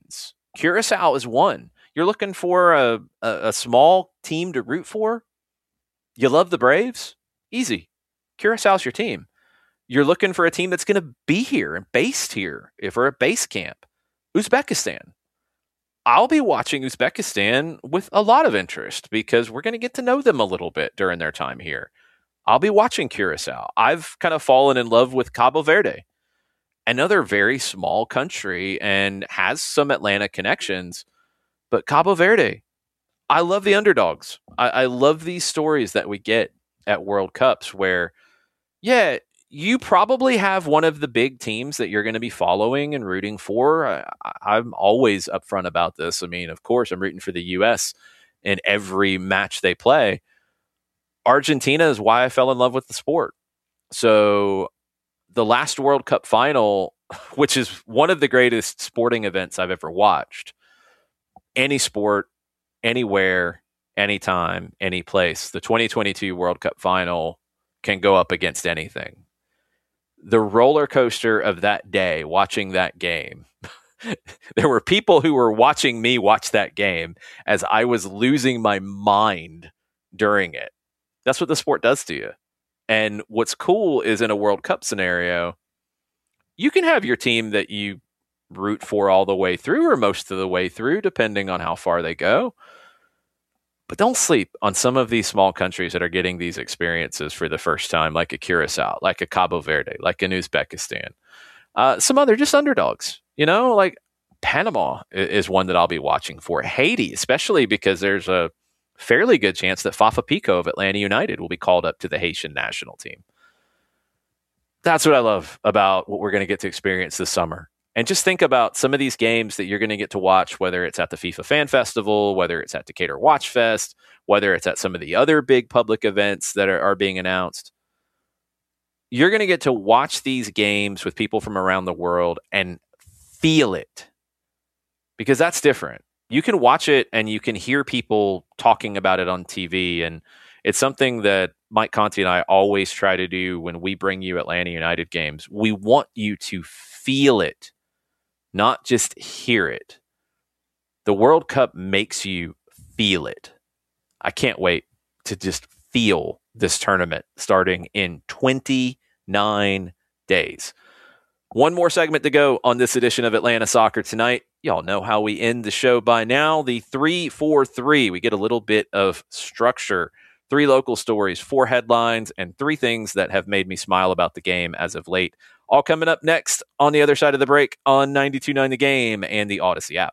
Curacao is one. You're looking for a, a, a small team to root for? You love the Braves? Easy. Curaçao's your team. You're looking for a team that's going to be here and based here for a base camp. Uzbekistan. I'll be watching Uzbekistan with a lot of interest because we're going to get to know them a little bit during their time here. I'll be watching Curacao. I've kind of fallen in love with Cabo Verde, another very small country and has some Atlanta connections. But Cabo Verde, I love the underdogs. I, I love these stories that we get at World Cups where, yeah, you probably have one of the big teams that you're going to be following and rooting for. I, I'm always upfront about this. I mean, of course, I'm rooting for the U S in every match they play. Argentina is why I fell in love with the sport. So the last World Cup final, which is one of the greatest sporting events I've ever watched, any sport, anywhere, anytime, any place, the twenty twenty-two World Cup final can go up against anything. The roller coaster of that day, watching that game, there were people who were watching me watch that game as I was losing my mind during it. That's what the sport does to you. And what's cool is in a World Cup scenario, you can have your team that you root for all the way through or most of the way through, depending on how far they go. But don't sleep on some of these small countries that are getting these experiences for the first time, like a Curacao, like a Cabo Verde, like an Uzbekistan. Uh, some other just underdogs, you know, like Panama is one that I'll be watching for. Haiti, especially because there's a fairly good chance that Fafa Pico of Atlanta United will be called up to the Haitian national team. That's what I love about what we're going to get to experience this summer. And just think about some of these games that you're going to get to watch, whether it's at the FIFA Fan Festival, whether it's at Decatur Watch Fest, whether it's at some of the other big public events that are, are being announced. You're going to get to watch these games with people from around the world and feel it, because that's different. You can watch it and you can hear people talking about it on T V. And it's something that Mike Conti and I always try to do when we bring you Atlanta United games. We want you to feel it, not just hear it. The World Cup makes you feel it. I can't wait to just feel this tournament starting in twenty-nine days. One more segment to go on this edition of Atlanta Soccer Tonight. Y'all know how we end the show by now. The three four three. We get a little bit of structure. Three local stories, four headlines, and three things that have made me smile about the game as of late. All coming up next on the other side of the break on ninety-two point nine The Game and the Odyssey app.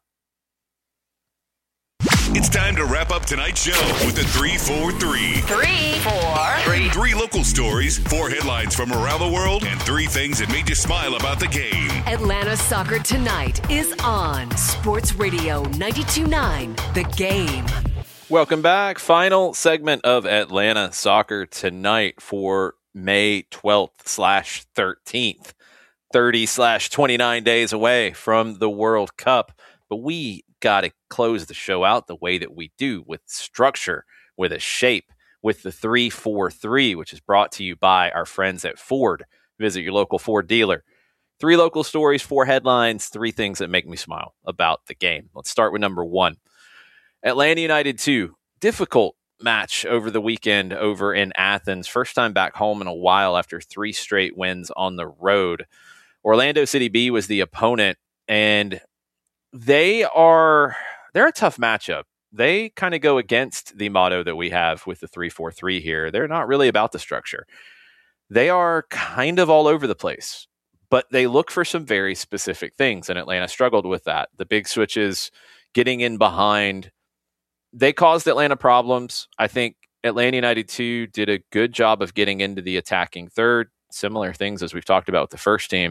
It's time to wrap up tonight's show with the three four three. Three, four, Three, three local stories, four headlines from around the world, and three things that made you smile about the game. Atlanta Soccer Tonight is on Sports Radio ninety-two point nine The Game. Welcome back. Final segment of Atlanta Soccer Tonight for May twelfth slash thirteenth. thirty slash twenty-nine days away from the World Cup. But we got to close the show out the way that we do, with structure, with a shape, with the three four three, which is brought to you by our friends at Ford. Visit your local Ford dealer. Three local stories, four headlines, three things that make me smile about the game. Let's start with number one. Atlanta United two. Difficult match over the weekend over in Athens. First time back home in a while after three straight wins on the road. Orlando City B was the opponent, and they are they're a tough matchup. They kind of go against the motto that we have with the three four three here. They're not really about the structure. They are kind of all over the place, but they look for some very specific things, and Atlanta struggled with that. The big switches, getting in behind, they caused Atlanta problems. I think Atlanta United two did a good job of getting into the attacking third. Similar things as we've talked about with the first team.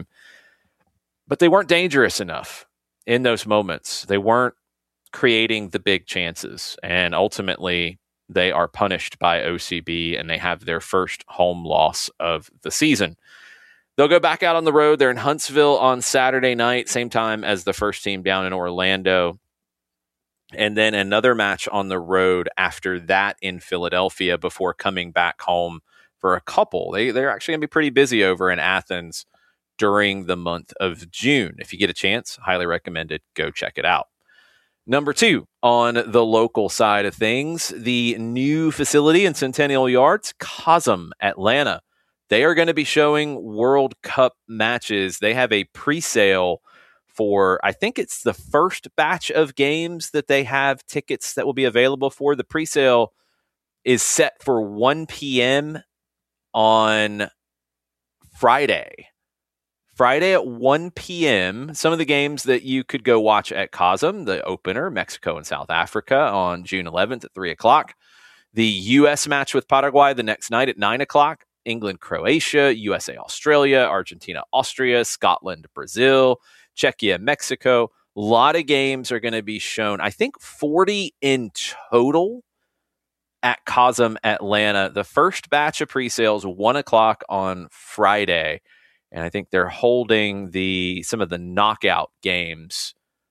But they weren't dangerous enough in those moments. They weren't creating the big chances. And ultimately, they are punished by O C B, and they have their first home loss of the season. They'll go back out on the road. They're in Huntsville on Saturday night, same time as the first team down in Orlando. And then another match on the road after that in Philadelphia before coming back home for a couple. They, they're actually going to be pretty busy over in Athens during the month of June. If you get a chance, highly recommended. Go check it out. Number two, on the local side of things, the new facility in Centennial Yards, Cosm Atlanta. They are going to be showing World Cup matches. They have a pre-sale for, I think it's the first batch of games that they have tickets that will be available for. The pre-sale is set for one p.m. on Friday. Friday at one p.m. Some of the games that you could go watch at Cosm, the opener, Mexico and South Africa on June eleventh at three o'clock. The U S match with Paraguay the next night at nine o'clock. England, Croatia, U S A, Australia, Argentina, Austria, Scotland, Brazil, Czechia, Mexico. A lot of games are going to be shown. I think forty in total at Cosm Atlanta. The first batch of pre-sales, one o'clock on Friday. And I think they're holding the some of the knockout games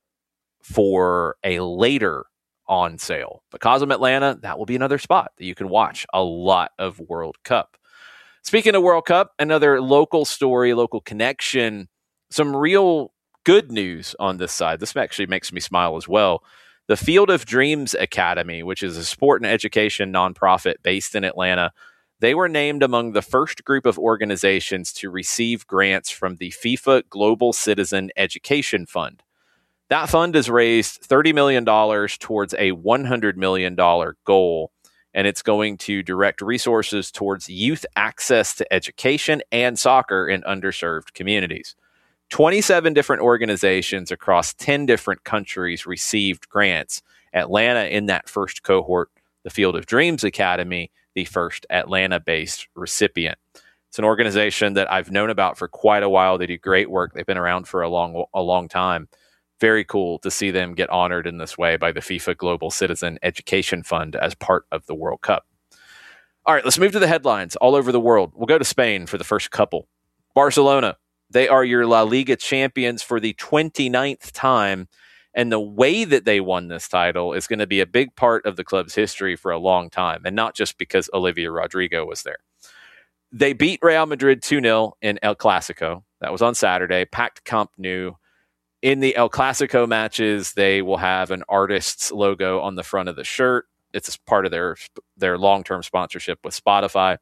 for a later on sale. But Cosm Atlanta, that will be another spot that you can watch a lot of World Cup. Speaking of World Cup, another local story, local connection, some real good news on this side. This actually makes me smile as well. The Field of Dreams Academy, which is a sport and education nonprofit based in Atlanta, they were named among the first group of organizations to receive grants from the FIFA Global Citizen Education Fund. That fund has raised thirty million dollars towards a one hundred million dollars goal, and it's going to direct resources towards youth access to education and soccer in underserved communities. twenty-seven different organizations across ten different countries received grants. Atlanta in that first cohort, the Field of Dreams Academy, the first Atlanta-based recipient. It's an organization that I've known about for quite a while. They do great work. They've been around for a long, a long time. Very cool to see them get honored in this way by the FIFA Global Citizen Education Fund as part of the World Cup. All right, let's move to the headlines all over the world. We'll go to Spain for the first couple. Barcelona, they are your La Liga champions for the twenty-ninth time, and the way that they won this title is going to be a big part of the club's history for a long time, and not just because Olivia Rodrigo was there. They beat Real Madrid two nil in El Clasico. That was on Saturday, packed Camp Nou. In the El Clasico matches, they will have an artist's logo on the front of the shirt. It's part of their their long-term sponsorship with Spotify.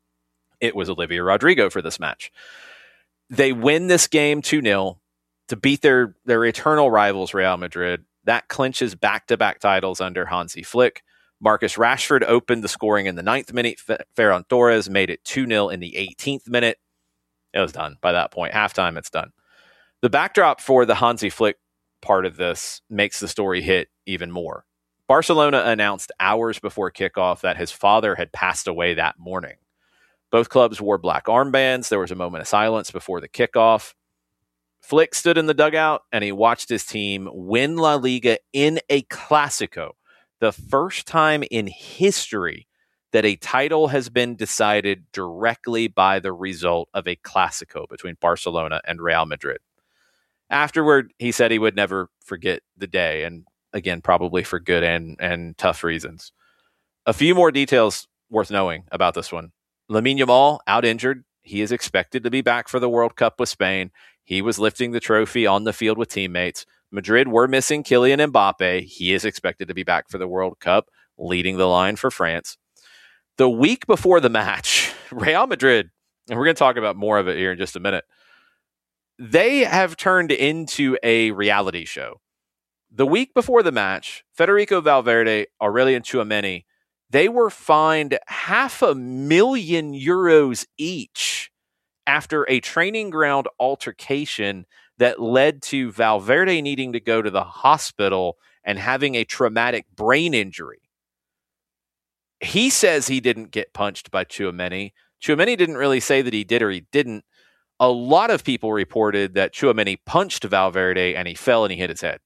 It was Olivia Rodrigo for this match. They win this game two nil to beat their, their eternal rivals, Real Madrid. That clinches back-to-back titles under Hansi Flick. Marcus Rashford opened the scoring in the ninth minute. Ferran Torres made it two nil in the eighteenth minute. It was done by that point. Halftime, it's done. The backdrop for the Hansi Flick part of this makes the story hit even more. Barcelona announced hours before kickoff that his father had passed away that morning. Both clubs wore black armbands. There was a moment of silence before the kickoff. Flick stood in the dugout and he watched his team win La Liga in a Clásico, the first time in history that a title has been decided directly by the result of a Clásico between Barcelona and Real Madrid. Afterward, he said he would never forget the day, and again, probably for good and, and tough reasons. A few more details worth knowing about this one. Lamine Yamal, out injured. He is expected to be back for the World Cup with Spain. He was lifting the trophy on the field with teammates. Madrid were missing Kylian Mbappe. He is expected to be back for the World Cup, leading the line for France. The week before the match, Real Madrid, and we're going to talk about more of it here in just a minute, they have turned into a reality show. The week before the match, Federico Valverde, Aurelien Tchouameni, they were fined half a million euros each after a training ground altercation that led to Valverde needing to go to the hospital and having a traumatic brain injury. He says he didn't get punched by Tchouameni. Tchouameni didn't really say that he did or he didn't. A lot of people reported that Tchouameni punched Valverde and he fell and he hit his head.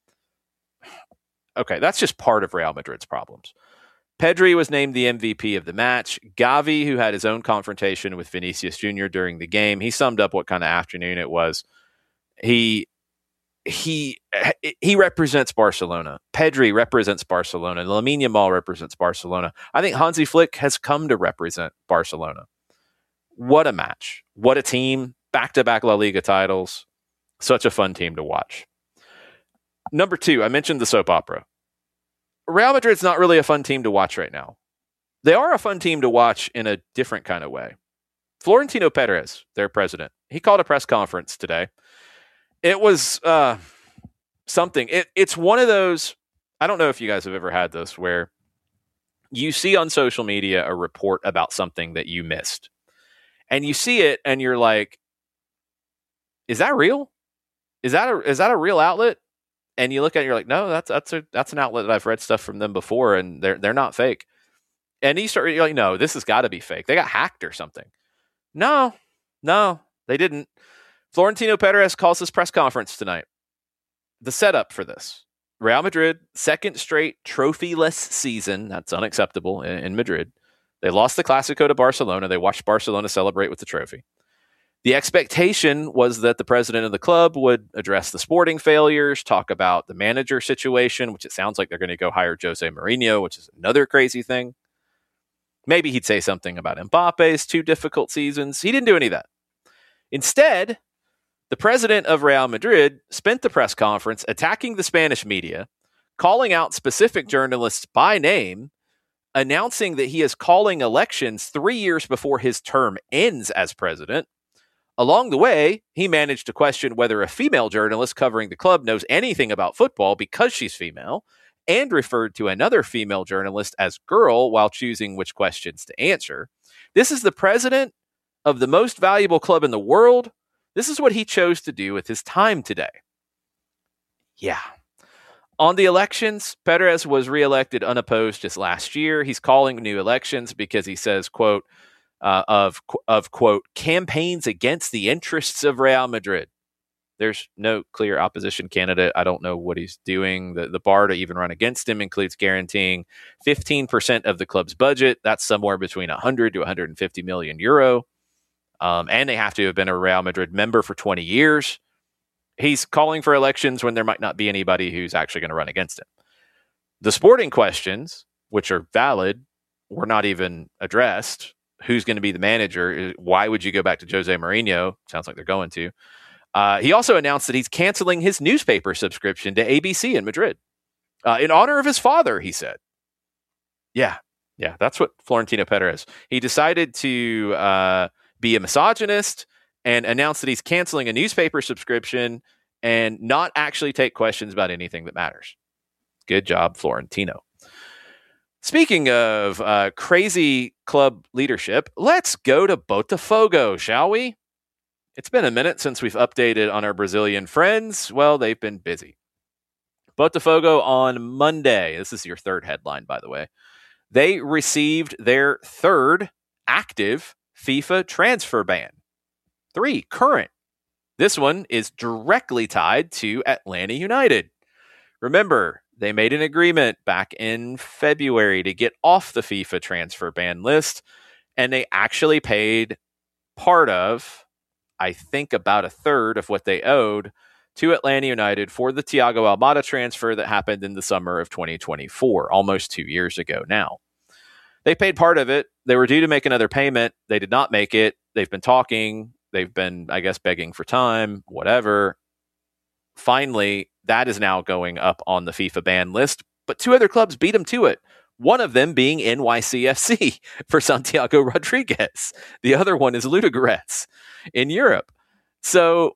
Okay, that's just part of Real Madrid's problems. Pedri was named the M V P of the match. Gavi, who had his own confrontation with Vinicius Junior during the game, he summed up what kind of afternoon it was. He he he represents Barcelona. Pedri represents Barcelona. Lamine Yamal represents Barcelona. I think Hansi Flick has come to represent Barcelona. What a match. What a team. Back-to-back La Liga titles. Such a fun team to watch. Number two, I mentioned the soap opera. Real Madrid's not really a fun team to watch right now. They are a fun team to watch in a different kind of way. Florentino Perez, their president, he called a press conference today. It was uh, something. It, it's one of those, I don't know if you guys have ever had this, where you see on social media a report about something that you missed. And you see it and you're like, is that real? Is that a, is that a real outlet? And you look at it, you're like, no, that's that's a that's an outlet that I've read stuff from them before, and they're they're not fake. And you start, you're like, no, this has got to be fake. They got hacked or something. No, no, they didn't. Florentino Perez calls this press conference tonight. The setup for this: Real Madrid, second straight trophyless season. That's unacceptable in, in Madrid. They lost the Clásico to Barcelona. They watched Barcelona celebrate with the trophy. The expectation was that the president of the club would address the sporting failures, talk about the manager situation, which it sounds like they're going to go hire Jose Mourinho, which is another crazy thing. Maybe he'd say something about Mbappe's two difficult seasons. He didn't do any of that. Instead, the president of Real Madrid spent the press conference attacking the Spanish media, calling out specific journalists by name, announcing that he is calling elections three years before his term ends as president. Along the way, he managed to question whether a female journalist covering the club knows anything about football because she's female, and referred to another female journalist as girl while choosing which questions to answer. This is the president of the most valuable club in the world. This is what he chose to do with his time today. Yeah. On the elections, Perez was reelected unopposed just last year. He's calling new elections because he says, quote, Uh, of, of, quote, campaigns against the interests of Real Madrid. There's no clear opposition candidate. I don't know what he's doing. The, the bar to even run against him includes guaranteeing fifteen percent of the club's budget. That's somewhere between one hundred to one hundred fifty million euro. Um, and they have to have been a Real Madrid member for twenty years. He's calling for elections when there might not be anybody who's actually going to run against him. The sporting questions, which are valid, were not even addressed. Who's going to be the manager? Why would you go back to Jose Mourinho? Sounds like they're going to. Uh, he also announced that he's canceling his newspaper subscription to A B C in Madrid uh, in honor of his father, he said. Yeah, yeah, that's what Florentino Perez. He decided to uh, be a misogynist and announced that he's canceling a newspaper subscription and not actually take questions about anything that matters. Good job, Florentino. Speaking of uh, crazy club leadership, let's go to Botafogo, shall we? It's been a minute since we've updated on our Brazilian friends. Well, they've been busy. Botafogo on Monday, this is your third headline, by the way, they received their third active FIFA transfer ban. Three current. This one is directly tied to Atlanta United. Remember, they made an agreement back in February to get off the FIFA transfer ban list, and they actually paid part of, I think about a third of what they owed to Atlanta United for the Thiago Almada transfer that happened in the summer of twenty twenty-four, almost two years ago now. They paid part of it. They were due to make another payment. They did not make it. They've been talking. They've been, I guess, begging for time, whatever. Finally, that is now going up on the FIFA ban list, but two other clubs beat them to it. One of them being N Y C F C for Santiago Rodriguez. The other one is Ludogorets in Europe. So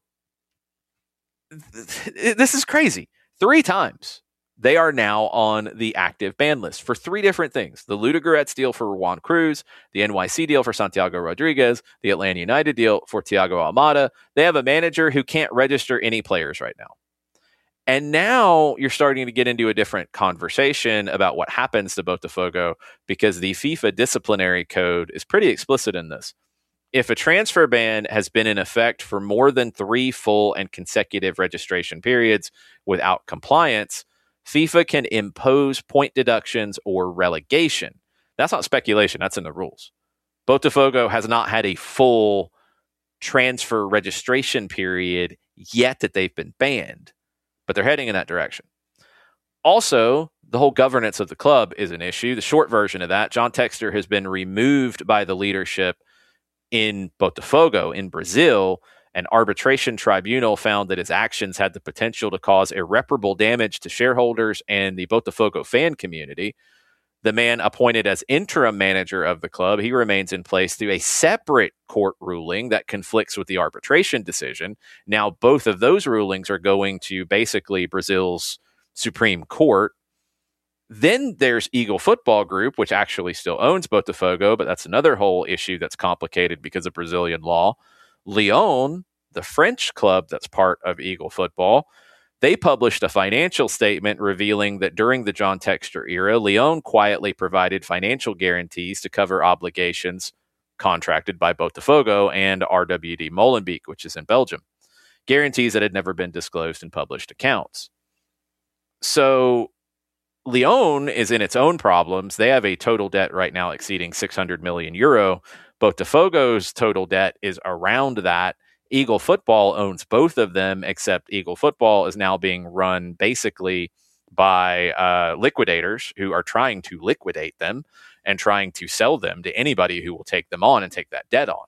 th- this is crazy. Three times they are now on the active ban list for three different things. The Ludogorets deal for Juan Cruz, the N Y C deal for Santiago Rodriguez, the Atlanta United deal for Thiago Almada. They have a manager who can't register any players right now. And now you're starting to get into a different conversation about what happens to Botafogo because the FIFA disciplinary code is pretty explicit in this. If a transfer ban has been in effect for more than three full and consecutive registration periods without compliance, FIFA can impose point deductions or relegation. That's not speculation. That's in the rules. Botafogo has not had a full transfer registration period yet that they've been banned, but they're heading in that direction. Also, the whole governance of the club is an issue. The short version of that, John Textor has been removed by the leadership in Botafogo in Brazil An arbitration tribunal found that his actions had the potential to cause irreparable damage to shareholders and the Botafogo fan community. The man appointed as interim manager of the club, he remains in place through a separate court ruling that conflicts with the arbitration decision. Now, both of those rulings are going to basically Brazil's Supreme Court. Then there's Eagle Football Group, which actually still owns Botafogo, but that's another whole issue that's complicated because of Brazilian law. Lyon, the French club that's part of Eagle Football, they published a financial statement revealing that during the John Textor era, Lyon quietly provided financial guarantees to cover obligations contracted by Botafogo and R W D Molenbeek, which is in Belgium. Guarantees that had never been disclosed in published accounts. So Lyon is in its own problems. They have a total debt right now exceeding six hundred million euro. Botafogo's total debt is around that. Eagle Football owns both of them, except Eagle Football is now being run basically by uh, liquidators who are trying to liquidate them and trying to sell them to anybody who will take them on and take that debt on.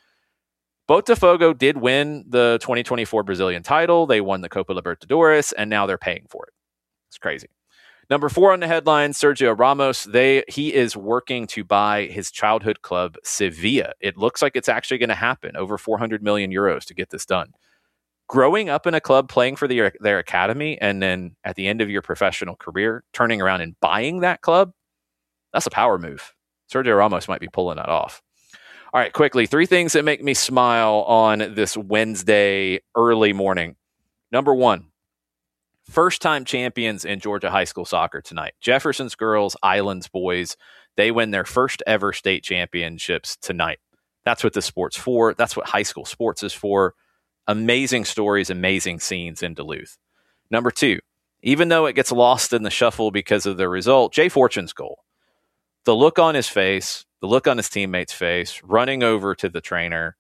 Botafogo did win the twenty twenty-four Brazilian title. They won the Copa Libertadores, and now they're paying for it. It's crazy. Number four on the headline, Sergio Ramos. They he is working to buy his childhood club, Sevilla. It looks like it's actually going to happen. Over four hundred million euros to get this done. Growing up in a club, playing for the, their academy, and then at the end of your professional career, turning around and buying that club, that's a power move. Sergio Ramos might be pulling that off. All right, quickly, three things that make me smile on this Wednesday early morning. Number one, first-time champions in Georgia high school soccer tonight. Jefferson's girls, Islands boys, they win their first ever state championships tonight. That's what this sport's for. That's what high school sports is for. Amazing stories, amazing scenes in Duluth. Number two, even though it gets lost in the shuffle because of the result, Jay Fortune's goal. The look on his face, the look on his teammate's face, running over to the trainer,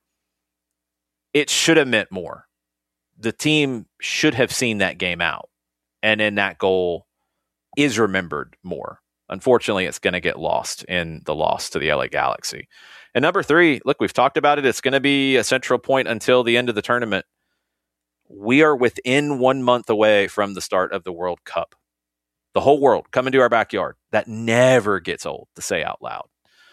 it should have meant more. The team should have seen that game out. And then that goal is remembered more. Unfortunately, it's going to get lost in the loss to the L A Galaxy. And number three, look, we've talked about it. It's going to be a central point until the end of the tournament. We are within one month away from the start of the World Cup. The whole world coming to our backyard. That never gets old to say out loud.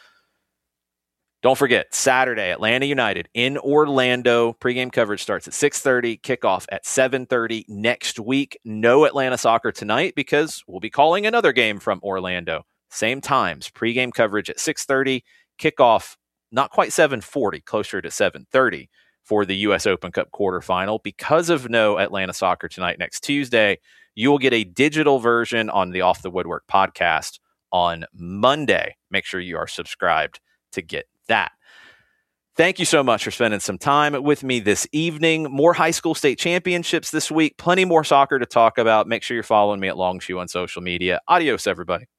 Don't forget, Saturday, Atlanta United in Orlando. Pregame coverage starts at six thirty, kickoff at seven thirty. Next week, no Atlanta soccer tonight because we'll be calling another game from Orlando. Same times, pregame coverage at six thirty, kickoff not quite seven forty, closer to seven thirty for the U S Open Cup quarterfinal. Because of no Atlanta soccer tonight next Tuesday, you will get a digital version on the Off the Woodwork podcast on Monday. Make sure you are subscribed to get that. Thank you so much for spending some time with me this evening. More high school state championships this week. Plenty more soccer to talk about. Make sure you're following me at Longshoe on social media. Adios, everybody.